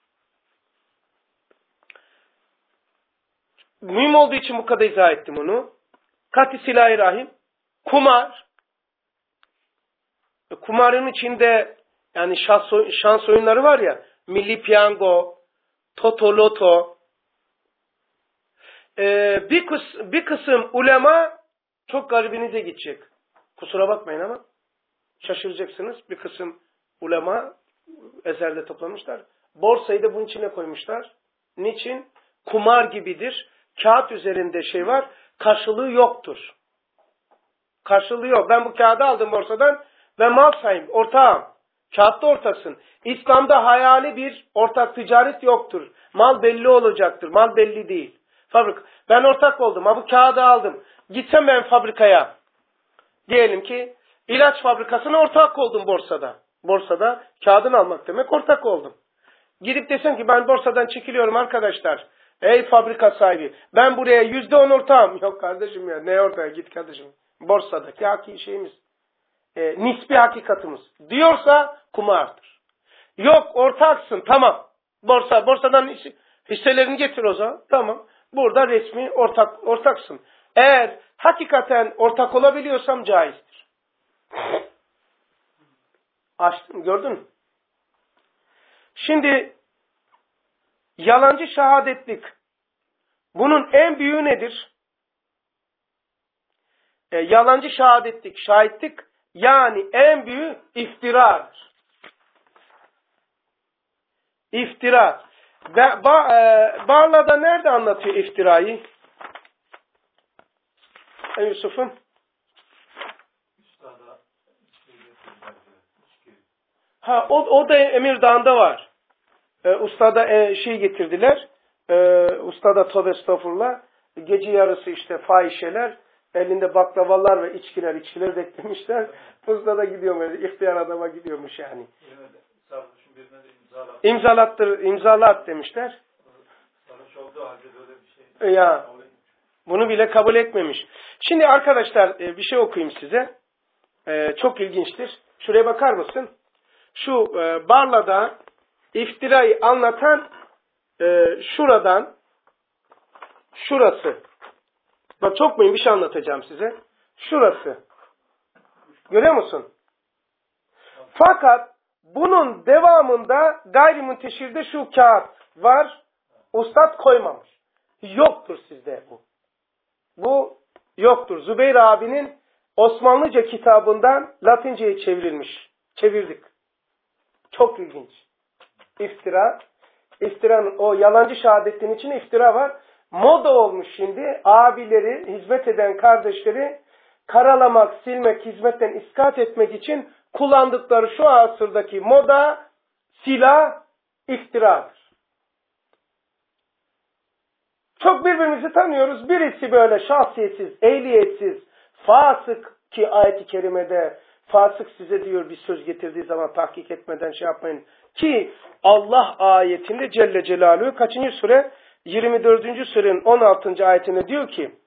Speaker 1: Mühim olduğu için bu kadar izah ettim onu. Kat-i Silah-i Rahim. Kumar. Kumarın içinde Yani şans oyunları var ya, Milli Piyango, Toto Loto. Bir kısım ulema çok garibinize gidecek. Kusura bakmayın ama şaşıracaksınız. Bir kısım ulema ezelde toplamışlar. Borsayı da bunun içine koymuşlar. Niçin? Kumar gibidir. Kağıt üzerinde şey var. Karşılığı yoktur. Karşılığı yok. Ben bu kağıdı aldım borsadan ve mal sahibi, ortağım. Kağıtta ortaksın. İslam'da hayali bir ortak ticaret yoktur. Mal belli olacaktır. Mal belli değil. Ben ortak oldum. Bu kağıdı aldım. Gitsem ben fabrikaya. Diyelim ki ilaç fabrikasına ortak oldum borsada. Borsada kağıdını almak demek ortak oldum. Gidip desem ki ben borsadan çekiliyorum arkadaşlar. Ey fabrika sahibi, ben buraya %10 ortağım. Yok kardeşim ya, ne ortağı, git kardeşim. Borsadaki nispi hakikatimiz diyorsa kumardır. Yok ortaksın, tamam. Borsadan hisselerini getir o zaman. Tamam. Burada resmi ortaksın. Eğer hakikaten ortak olabiliyorsam caizdir. Açtım, gördün mü? Şimdi yalancı şehadetlik. Bunun en büyüğü nedir? Yalancı şahitlik yani en büyüğü iftiradır. İftira. Barla'da nerede anlatıyor iftirayı? Yusuf'um? O da Emirdağ'da var. Ustada getirdiler. Ustada tövbe estağfurullah. Gece yarısı işte fahişeler, elinde baklavalar ve içkiler beklemişler. Ustada gidiyor, ihtiyar adama gidiyormuş yani. İmzalat demişler. Ya, bunu bile kabul etmemiş. Şimdi arkadaşlar bir şey okuyayım size. Çok ilginçtir. Şuraya bakar mısın? Şu Barla'da iftirayı anlatan şurası. Bak çok mühim bir şey anlatacağım size. Şurası. Görüyor musun? Fakat bunun devamında gayrimunteşirde şu kağıt var. Ustad koymamış. Yoktur sizde bu. Bu yoktur. Zübeyir abinin Osmanlıca kitabından Latinceye çevirdik. Çok ilginç. İftiranın o yalancı şehadetin içinde iftira var. Moda olmuş şimdi abileri, hizmet eden kardeşleri karalamak, silmek, hizmetten iskat etmek için kullandıkları şu asırdaki moda, silah, iftiradır. Çok birbirimizi tanıyoruz. Birisi böyle şahsiyetsiz, ehliyetsiz, fasık ki ayet-i kerimede fasık size diyor bir söz getirdiği zaman tahkik etmeden şey yapmayın. Ki Allah ayetinde Celle Celaluhu kaçıncı sure? 24. surenin 16. ayetinde diyor ki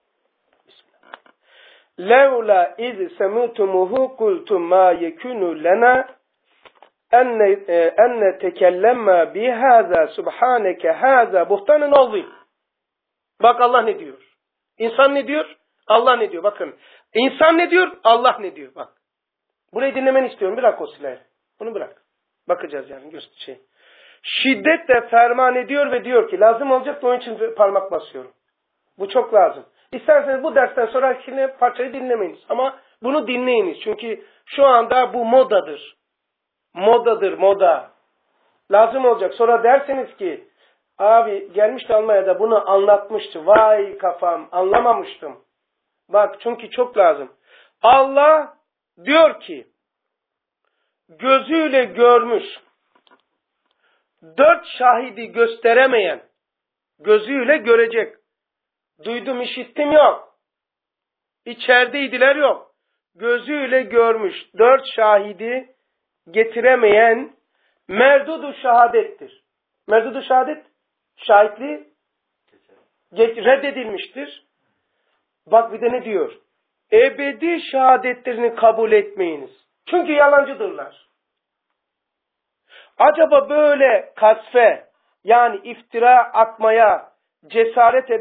Speaker 1: Levla iz semutumuhu kultum ma yekunu lena enne tekellemma bihâzâ subhaneke hâzâ buhtanın azîm. Bak Allah ne diyor? İnsan ne diyor? Allah ne diyor? Bakın. İnsan ne diyor? Allah ne diyor? Bak. Burayı dinlemeni istiyorum. Bırak o silahı. Bunu bırak. Bakacağız yani. Şiddetle ferman ediyor ve diyor ki lazım olacak da onun için parmak basıyorum. Bu çok lazım. İsterseniz bu dersten sonra parçayı dinlemeyiniz. Ama bunu dinleyiniz. Çünkü şu anda bu modadır. Moda. Lazım olacak. Sonra derseniz ki abi gelmişti Almanya'da bunu anlatmıştı. Vay kafam anlamamıştım. Bak çünkü çok lazım. Allah diyor ki gözüyle görmüş 4 şahidi gösteremeyen gözüyle görecek. Duydum işittim yok. İçerideydiler yok. Gözüyle görmüş 4 şahidi getiremeyen merdudu şehadettir. Merdudu şehadet şahitliği reddedilmiştir. Bak bir de ne diyor? Ebedi şehadetlerini kabul etmeyiniz. Çünkü yalancıdırlar. Acaba böyle kasfe yani iftira atmaya cesaret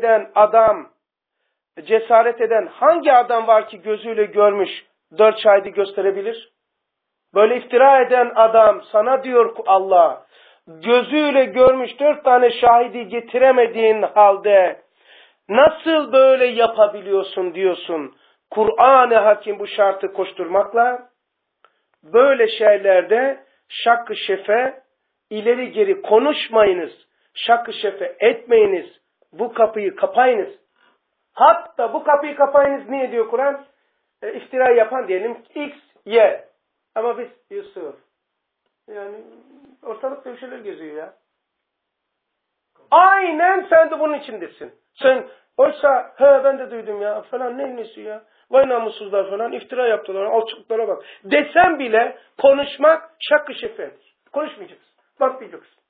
Speaker 1: eden hangi adam var ki gözüyle görmüş 4 şahidi gösterebilir? Böyle iftira eden adam sana diyor Allah, gözüyle görmüş 4 tane şahidi getiremediğin halde nasıl böyle yapabiliyorsun diyorsun. Kur'an-ı Hakim bu şartı koşturmakla böyle şeylerde şak-ı şefe ileri geri konuşmayınız. Şak-ı şefe etmeyiniz. Bu kapıyı kapayınız. Hatta bu kapıyı kapayınız niye diyor Kur'an? İftira yapan diyelim X, Y. Ama biz Yusuf. Yani ortalıkta bir şeyler geziyor ya. Aynen sen de bunun içindesin. Sen oysa ben de duydum ya falan ne nesi ya. Vay namussuzlar falan iftira yaptılar. Alçıklara bak. Desem bile konuşmak şak-ı şefedir. Konuşmayacaksın. Bakmayacaksın.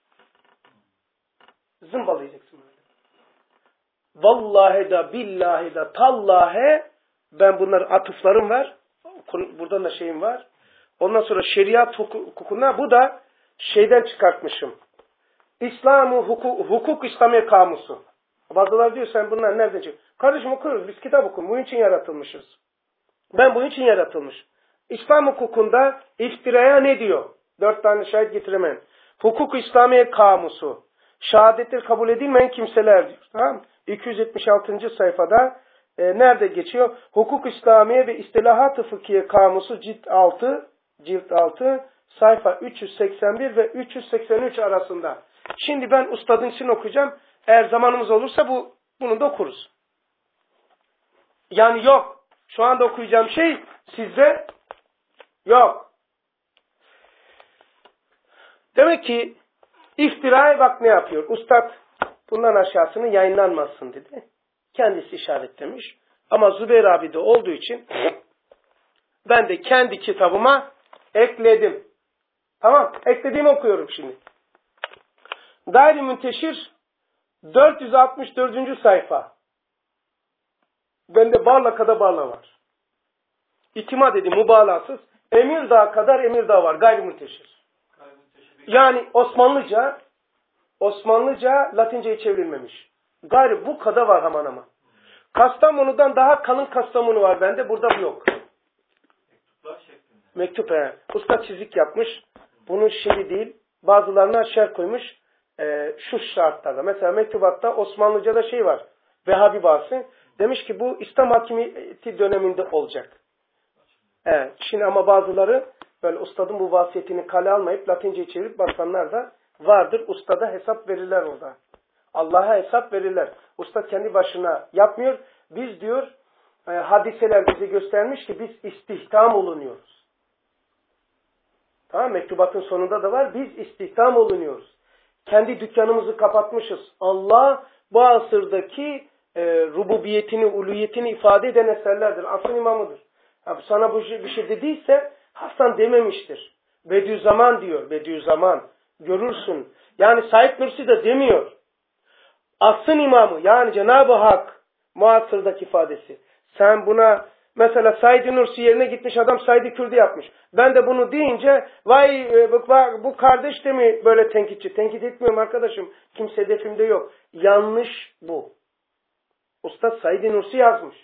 Speaker 1: Zımbalayacaksın böyle. Vallahi da billahi da tallahi ben bunların atıflarım var. Buradan da şeyim var. Ondan sonra şeriat hukukuna bu da şeyden çıkartmışım. İslam-ı hukuk İslamiye kamusu. Bazıları diyor sen bunlar nereden çıkıyor? Kardeşim okuyoruz biz kitap okuyun. Bunun için yaratılmışız. Ben bunun için yaratılmış. İslam hukukunda iftiraya ne diyor? 4 tane şahit getiremem. Hukuk İslamiye kamusu. Şehadetler kabul edilmeyen kimseler diyor. Tamam mı? 276. sayfada nerede geçiyor? Hukuk İslamiye ve İstilahat-ı Fıkhiye kamusu cilt 6 sayfa 381 ve 383 arasında. Şimdi ben ustadın için okuyacağım. Eğer zamanımız olursa bunu da okuruz. Yani yok. Şu anda okuyacağım şey sizde yok. Demek ki iftiraya bak ne yapıyor. Ustad bundan aşağısını yayınlanmasın dedi. Kendisi işaretlemiş. Ama Zübeyir abi de olduğu için ben de kendi kitabıma ekledim. Tamam. Eklediğimi okuyorum şimdi. Gayrimünteşir 464. sayfa. Bende Barlaka'da Barla var. İtima dedi mübalağasız. Emirdağ kadar Emirdağ var. Gayrimünteşir. Yani Osmanlıca Latince'ye çevrilmemiş. Gayri bu kadar var hemen ama. Kastamonu'dan daha kalın Kastamonu var bende. Burada bu yok. Mektup Usta çizik yapmış. Bunun şeyi değil. Bazılarına şer koymuş. Şu şartlarda. Mesela mektubatta Osmanlıca'da şey var. Vehhabi bahsi. Demiş ki bu İslam hakimiyeti döneminde olacak. Şimdi ama bazıları böyle ustadın bu vasiyetini kale almayıp Latince'ye çevirip basanlar da vardır. Ustada hesap verirler orada. Allah'a hesap verirler. Usta kendi başına yapmıyor. Biz diyor hadiseler bize göstermiş ki biz istihdam olunuyoruz. Tamam, mektubatın sonunda da var. Biz istihdam olunuyoruz. Kendi dükkanımızı kapatmışız. Allah bu asırdaki rububiyetini, uluhiyetini ifade eden eserlerdir. Asıl imamıdır. Sana bu bir şey dediyse Hasan dememiştir. Bediüzzaman diyor. Bediüzzaman. Görürsün. Yani Said Nursi de demiyor. Asıl imamı yani Cenab-ı Hak muasırdaki ifadesi. Sen buna mesela Said Nursi yerine gitmiş adam Said-i Kürdi yapmış. Ben de bunu deyince vay bu kardeş de mi böyle tenkitçi? Tenkit etmiyorum arkadaşım. Kimse hedefimde yok. Yanlış bu. Usta Said-i Nursi yazmış.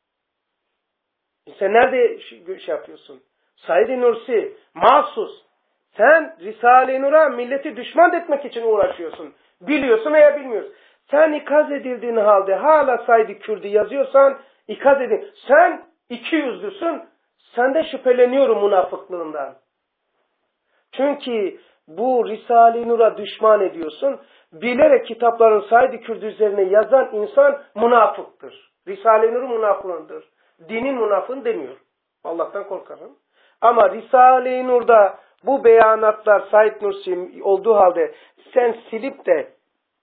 Speaker 1: Sen nerede şey yapıyorsun? Said-i Nursi mahsus. Sen Risale-i Nur'a milleti düşman etmek için uğraşıyorsun. Biliyorsun veya bilmiyorsun. Sen ikaz edildiğin halde hala Said-i Kürdi yazıyorsan ikaz edin. Sen 200'lüsün. Sende şüpheleniyorum münafıklığından. Çünkü bu Risale-i Nur'a düşman ediyorsun. Bilerek kitapların Said-i Kürdi üzerine yazan insan münafıktır. Risale-i Nur'un münafığındır. Dinin münafığın demiyor. Allah'tan korkarım. Ama Risale-i Nur'da bu beyanatlar Said Nursi olduğu halde sen silip de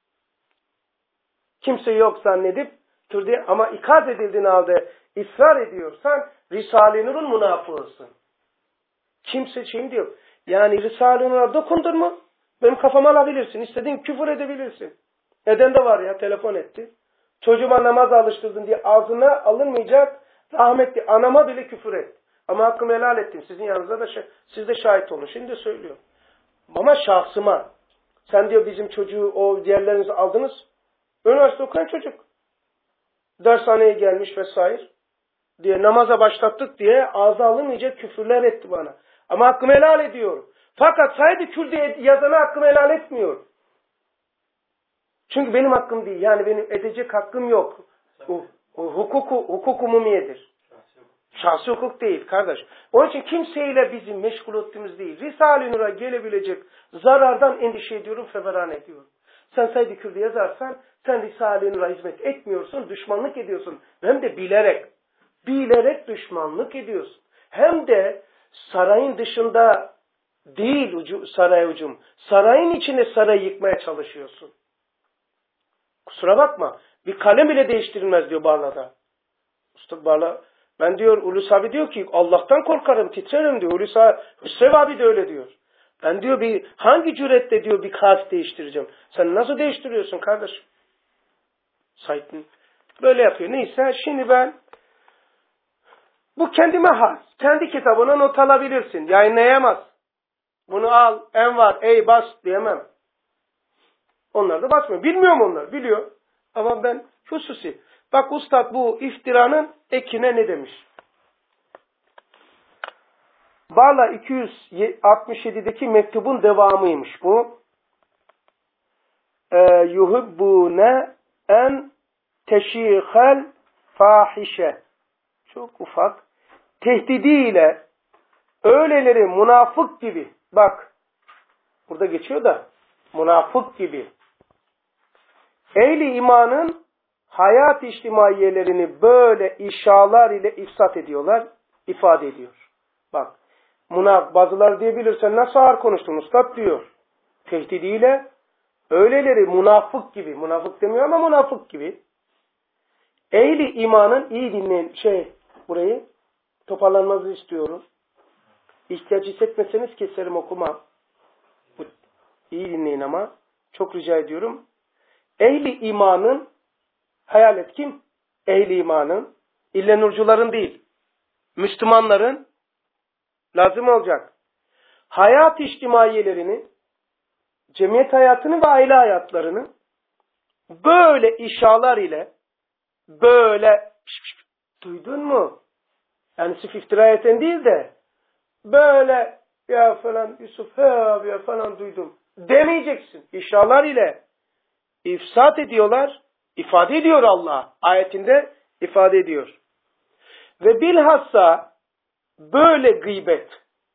Speaker 1: kimse yok zannedip Kürdi ama ikaz edildiğin halde ısrar ediyorsan Risale-i Nur'un münafığısın. Kimse şey diyor. Yani Risale-i Nur'a dokundun mu benim kafama alabilirsin. İstediğin küfür edebilirsin. Eden de var ya, telefon etti. Çocuğuma namaz alıştırdın diye ağzına alınmayacak rahmetli anama bile küfür et. Ama hakkımı helal ettim. Sizin yanınızda da siz de şahit olun. Şimdi söylüyor. Ama şahsıma. Sen diyor bizim çocuğu o diğerlerinizi aldınız. Üniversite okuyan çocuk. Dershaneye gelmiş vesaire. Diye namaza başlattık diye ağza alınmayacak küfürler etti bana. Ama hakkımı helal ediyorum. Fakat Said-i Kürdi yazanı hakkımı helal etmiyorum. Çünkü benim hakkım değil. Yani benim edecek hakkım yok. Hukuk umumiyedir. Şahsi hukuk değil kardeş. Onun için kimseyle bizim meşgul ettiğimiz değil. Risale-i Nur'a gelebilecek zarardan endişe ediyorum, feveran ediyorum. Sen Said-i Kürdi yazarsan sen Risale-i Nur'a hizmet etmiyorsun, düşmanlık ediyorsun. Hem de bilerek. Bilerek düşmanlık ediyorsun. Hem de sarayın dışında değil saraya hücum. Sarayın içinde sarayı yıkmaya çalışıyorsun. Kusura bakma. Bir kalem bile değiştirilmez diyor Barla'da. Usta Barla, ben diyor Hulusi abi diyor ki Allah'tan korkarım, titrerim diyor. Hüsrev abi de öyle diyor. Ben diyor hangi cüretle diyor bir harf değiştireceğim. Sen nasıl değiştiriyorsun kardeşim? Said'in böyle yapıyor. Neyse şimdi ben bu kendime has. Kendi kitabına not alabilirsin. Yayınlayamaz. Bunu al, Envar, bas diyemem. Onlar da basmıyor. Bilmiyorum onlar, biliyor. Ama ben hususi. Bak Ustad bu iftiranın ekine ne demiş? Barla 267'deki mektubun devamıymış bu. Yuhibbune en teşihel fahişe. Çok ufak. Tehdidiyle öyleleri münafık gibi. Bak. Burada geçiyor da. Münafık gibi. Ehli imanın hayat içtimaiyelerini böyle işalar ile ifsat ediyorlar. İfade ediyor. Bak. Bazıları diyebilir sen nasıl ağır konuştun Ustad diyor. Tehdidiyle öyleleri münafık gibi. Münafık demiyor ama münafık gibi. Ehli imanın iyi dinleyin burayı toparlanmanızı istiyorum. İhtiyaç hissetmeseniz keserim okumam. İyi dinleyin ama. Çok rica ediyorum. Ehli imanın hayal et kim? Ehli imanın ille nurcuların değil. Müslümanların lazım olacak. Hayat içtimaiyelerini, cemiyet hayatını ve aile hayatlarını böyle işalar ile böyle duydun mu? Yani sırf iftira eten değil de böyle ya falan Yusuf abi ya falan duydum demeyeceksin. İşalar ile ifsat ediyorlar. İfade ediyor Allah. Ayetinde ifade ediyor. Ve bilhassa böyle gıybet,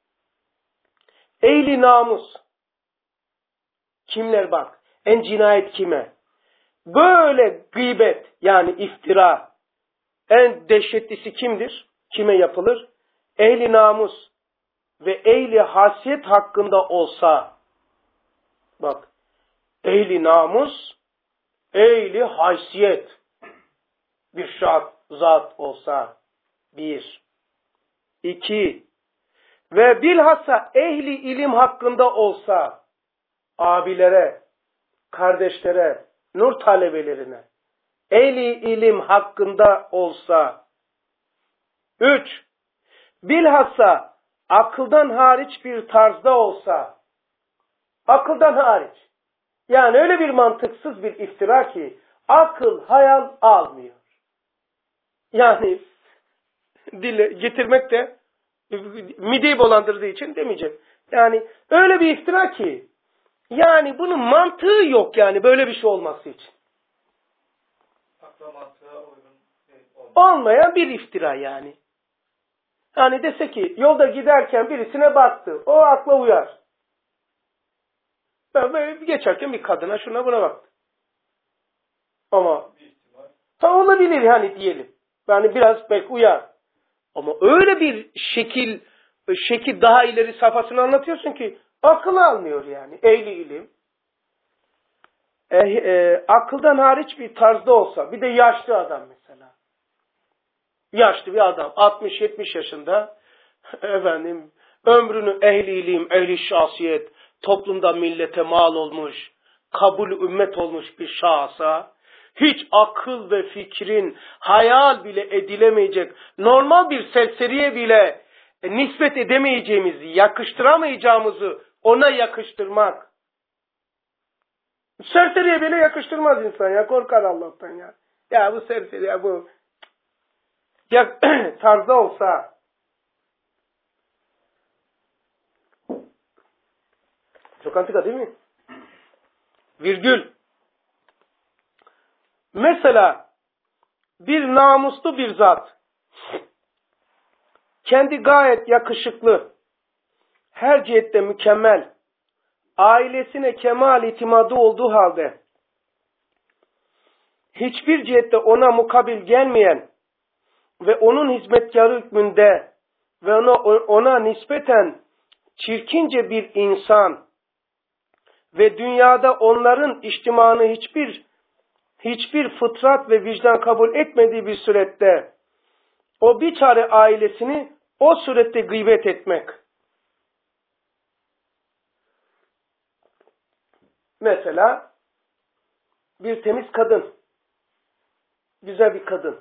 Speaker 1: ehli namus, kimler bak, en cinayet kime? Böyle gıybet yani iftira, en dehşetlisi kimdir? Kime yapılır? Ehli namus ve ehli hasiyet hakkında olsa, bak, ehli namus, ehli haysiyet bir zat olsa, 1. 2. Ve bilhassa ehli ilim hakkında olsa, abilere, kardeşlere, nur talebelerine, ehli ilim hakkında olsa, 3. Bilhassa akıldan hariç bir tarzda olsa, akıldan hariç, yani öyle bir mantıksız bir iftira ki, akıl hayal almıyor. Yani dile getirmek de mideyi bulandırdığı için demeyeceğim. Yani öyle bir iftira ki, yani bunun mantığı yok yani böyle bir şey olması için.
Speaker 5: Akla mantığa uygun
Speaker 1: Olmayan bir iftira yani. Yani dese ki yolda giderken birisine baktı. O akla uyar. Ben böyle geçerken bir kadına şuna buna baktım. Ama olabilir hani diyelim. Yani biraz belki uyar. Ama öyle bir şekil daha ileri safhasını anlatıyorsun ki akıl almıyor yani. Ehli ilim. Akıldan hariç bir tarzda olsa, bir de yaşlı adam mesela. Yaşlı bir adam, 60-70 yaşında, efendim, ömrünü ehli ilim, ehli şahsiyet, toplumda millete mal olmuş, kabul ümmet olmuş bir şahsa, hiç akıl ve fikrin hayal bile edilemeyecek, normal bir serseriye bile nispet edemeyeceğimizi, yakıştıramayacağımızı ona yakıştırmak. Serseriye bile yakıştırmaz insan ya, korkar Allah'tan ya. Ya bu serseri ya bu tarzda olsa, Çok antika değil mi? Virgül. Mesela bir namuslu bir zat, kendi gayet yakışıklı, her cihette mükemmel, ailesine kemal itimadı olduğu halde, hiçbir cihette ona mukabil gelmeyen ve onun hizmetkarı hükmünde ve ona nispeten çirkince bir insan ve dünyada onların içtimaını hiçbir fıtrat ve vicdan kabul etmediği bir surette o biçare ailesini o surette gıybet etmek. Mesela bir temiz kadın, güzel bir kadın.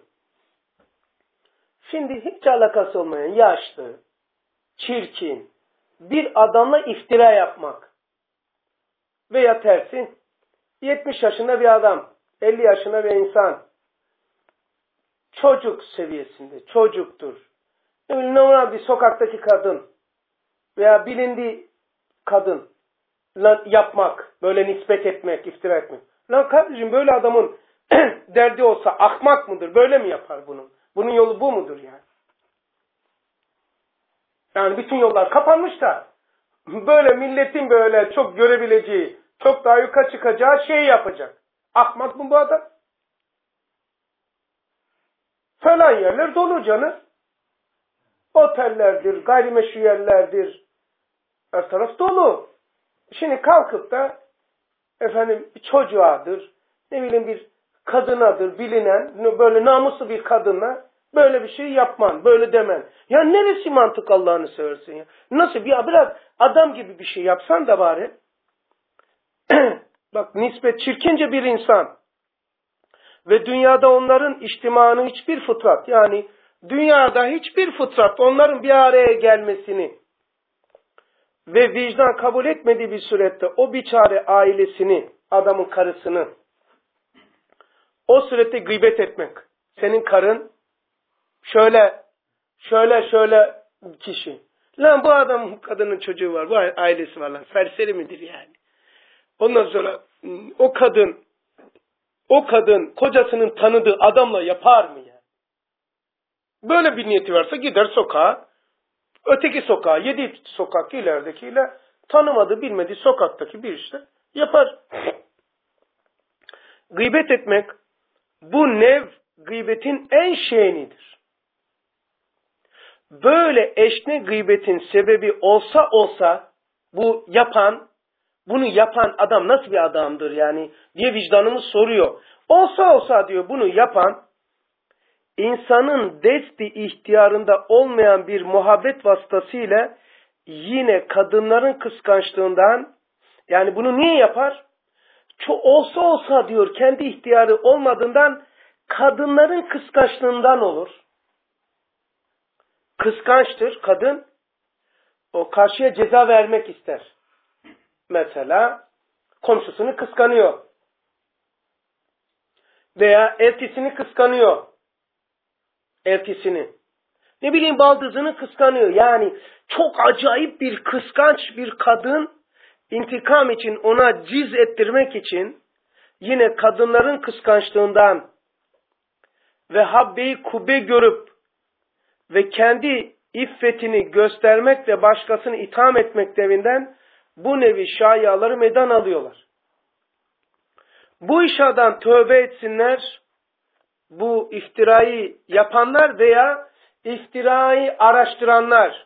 Speaker 1: Şimdi hiç alakası olmayan yaşlı, çirkin bir adamla iftira yapmak. Veya tersi 70 yaşında bir adam, 50 yaşında bir insan. Çocuk seviyesinde, çocuktur. Normal bir sokaktaki kadın veya bilindiği kadın yapmak, böyle nispet etmek, iftira etmek. Lan kardeşim böyle adamın derdi olsa ahmak mıdır? Böyle mi yapar bunu? Bunun yolu bu mudur yani? Yani bütün yollar kapanmış da böyle milletin böyle çok görebileceği, çok daha yukarı çıkacağı şeyi yapacak. Ahmak mı bu adam? Falan yerler dolu canım. Otellerdir, gayrimeşru yerlerdir. Her taraf dolu. Şimdi kalkıp da bir çocuğadır, ne bileyim bir kadınadır, bilinen, böyle namuslu bir kadınla böyle bir şey yapman, böyle demen. Ya neresi mantık Allah'ını seversin ya? Nasıl? Biraz adam gibi bir şey yapsan da bari. Bak nispet çirkince bir insan ve dünyada onların içtimanı hiçbir fıtrat, yani dünyada hiçbir fıtrat onların bir araya gelmesini ve vicdan kabul etmediği bir surette o biçare ailesini, adamın karısını o surette gıybet etmek. Senin karın şöyle kişi. Lan bu adamın kadının çocuğu var, bu ailesi var lan. Serseri midir yani? Ondan sonra o kadın kocasının tanıdığı adamla yapar mı ya? Böyle bir niyeti varsa gider sokağa, öteki sokağa, 7 sokak ileridekiyle tanımadığı, bilmediği sokaktaki bir işte yapar. Gıybet etmek, bu nev gıybetin en şeğenidir. Böyle eşne gıybetin sebebi olsa bunu yapan adam nasıl bir adamdır yani diye vicdanımız soruyor. Olsa diyor bunu yapan, insanın desti ihtiyarında olmayan bir muhabbet vasıtasıyla yine kadınların kıskançlığından, yani bunu niye yapar? Olsa diyor kendi ihtiyarı olmadığından kadınların kıskançlığından olur. Kıskançtır kadın, o karşıya ceza vermek ister. Mesela komşusunu kıskanıyor. Veya eltisini kıskanıyor. Eltisini. Ne bileyim baldızını kıskanıyor. Yani çok acayip bir kıskanç bir kadın intikam için, ona ciz ettirmek için yine kadınların kıskançlığından ve habbe-i kubbe görüp ve kendi iffetini göstermek ve başkasını itham etmek devinden bu nevi şayiaları meydan alıyorlar. Bu işadan tövbe etsinler, bu iftirayı yapanlar veya iftirayı araştıranlar.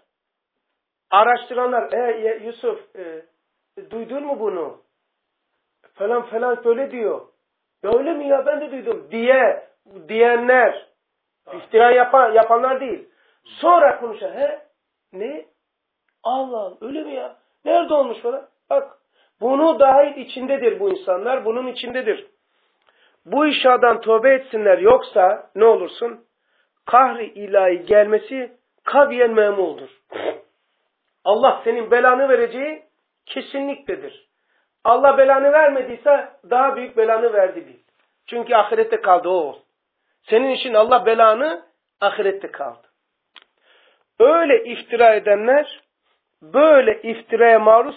Speaker 1: Yusuf duydun mu bunu? Falan böyle diyor. Öyle mi ya, ben de duydum diyenler. İftira yapanlar değil. Sonra konuşan. Ne? Allah öyle mi ya? Nerede olmuş falan? Bak bunu dahil içindedir bu insanlar. Bunun içindedir. Bu işadan tövbe etsinler, yoksa ne olursun? Kahri ilahi gelmesi kaviyen memuldur. Allah senin belanı vereceği kesinliktedir. Allah belanı vermediyse daha büyük belanı verdi bil. Çünkü ahirette kaldı o. Senin için Allah belanı ahirette kaldı. Öyle iftira edenler böyle iftiraya maruz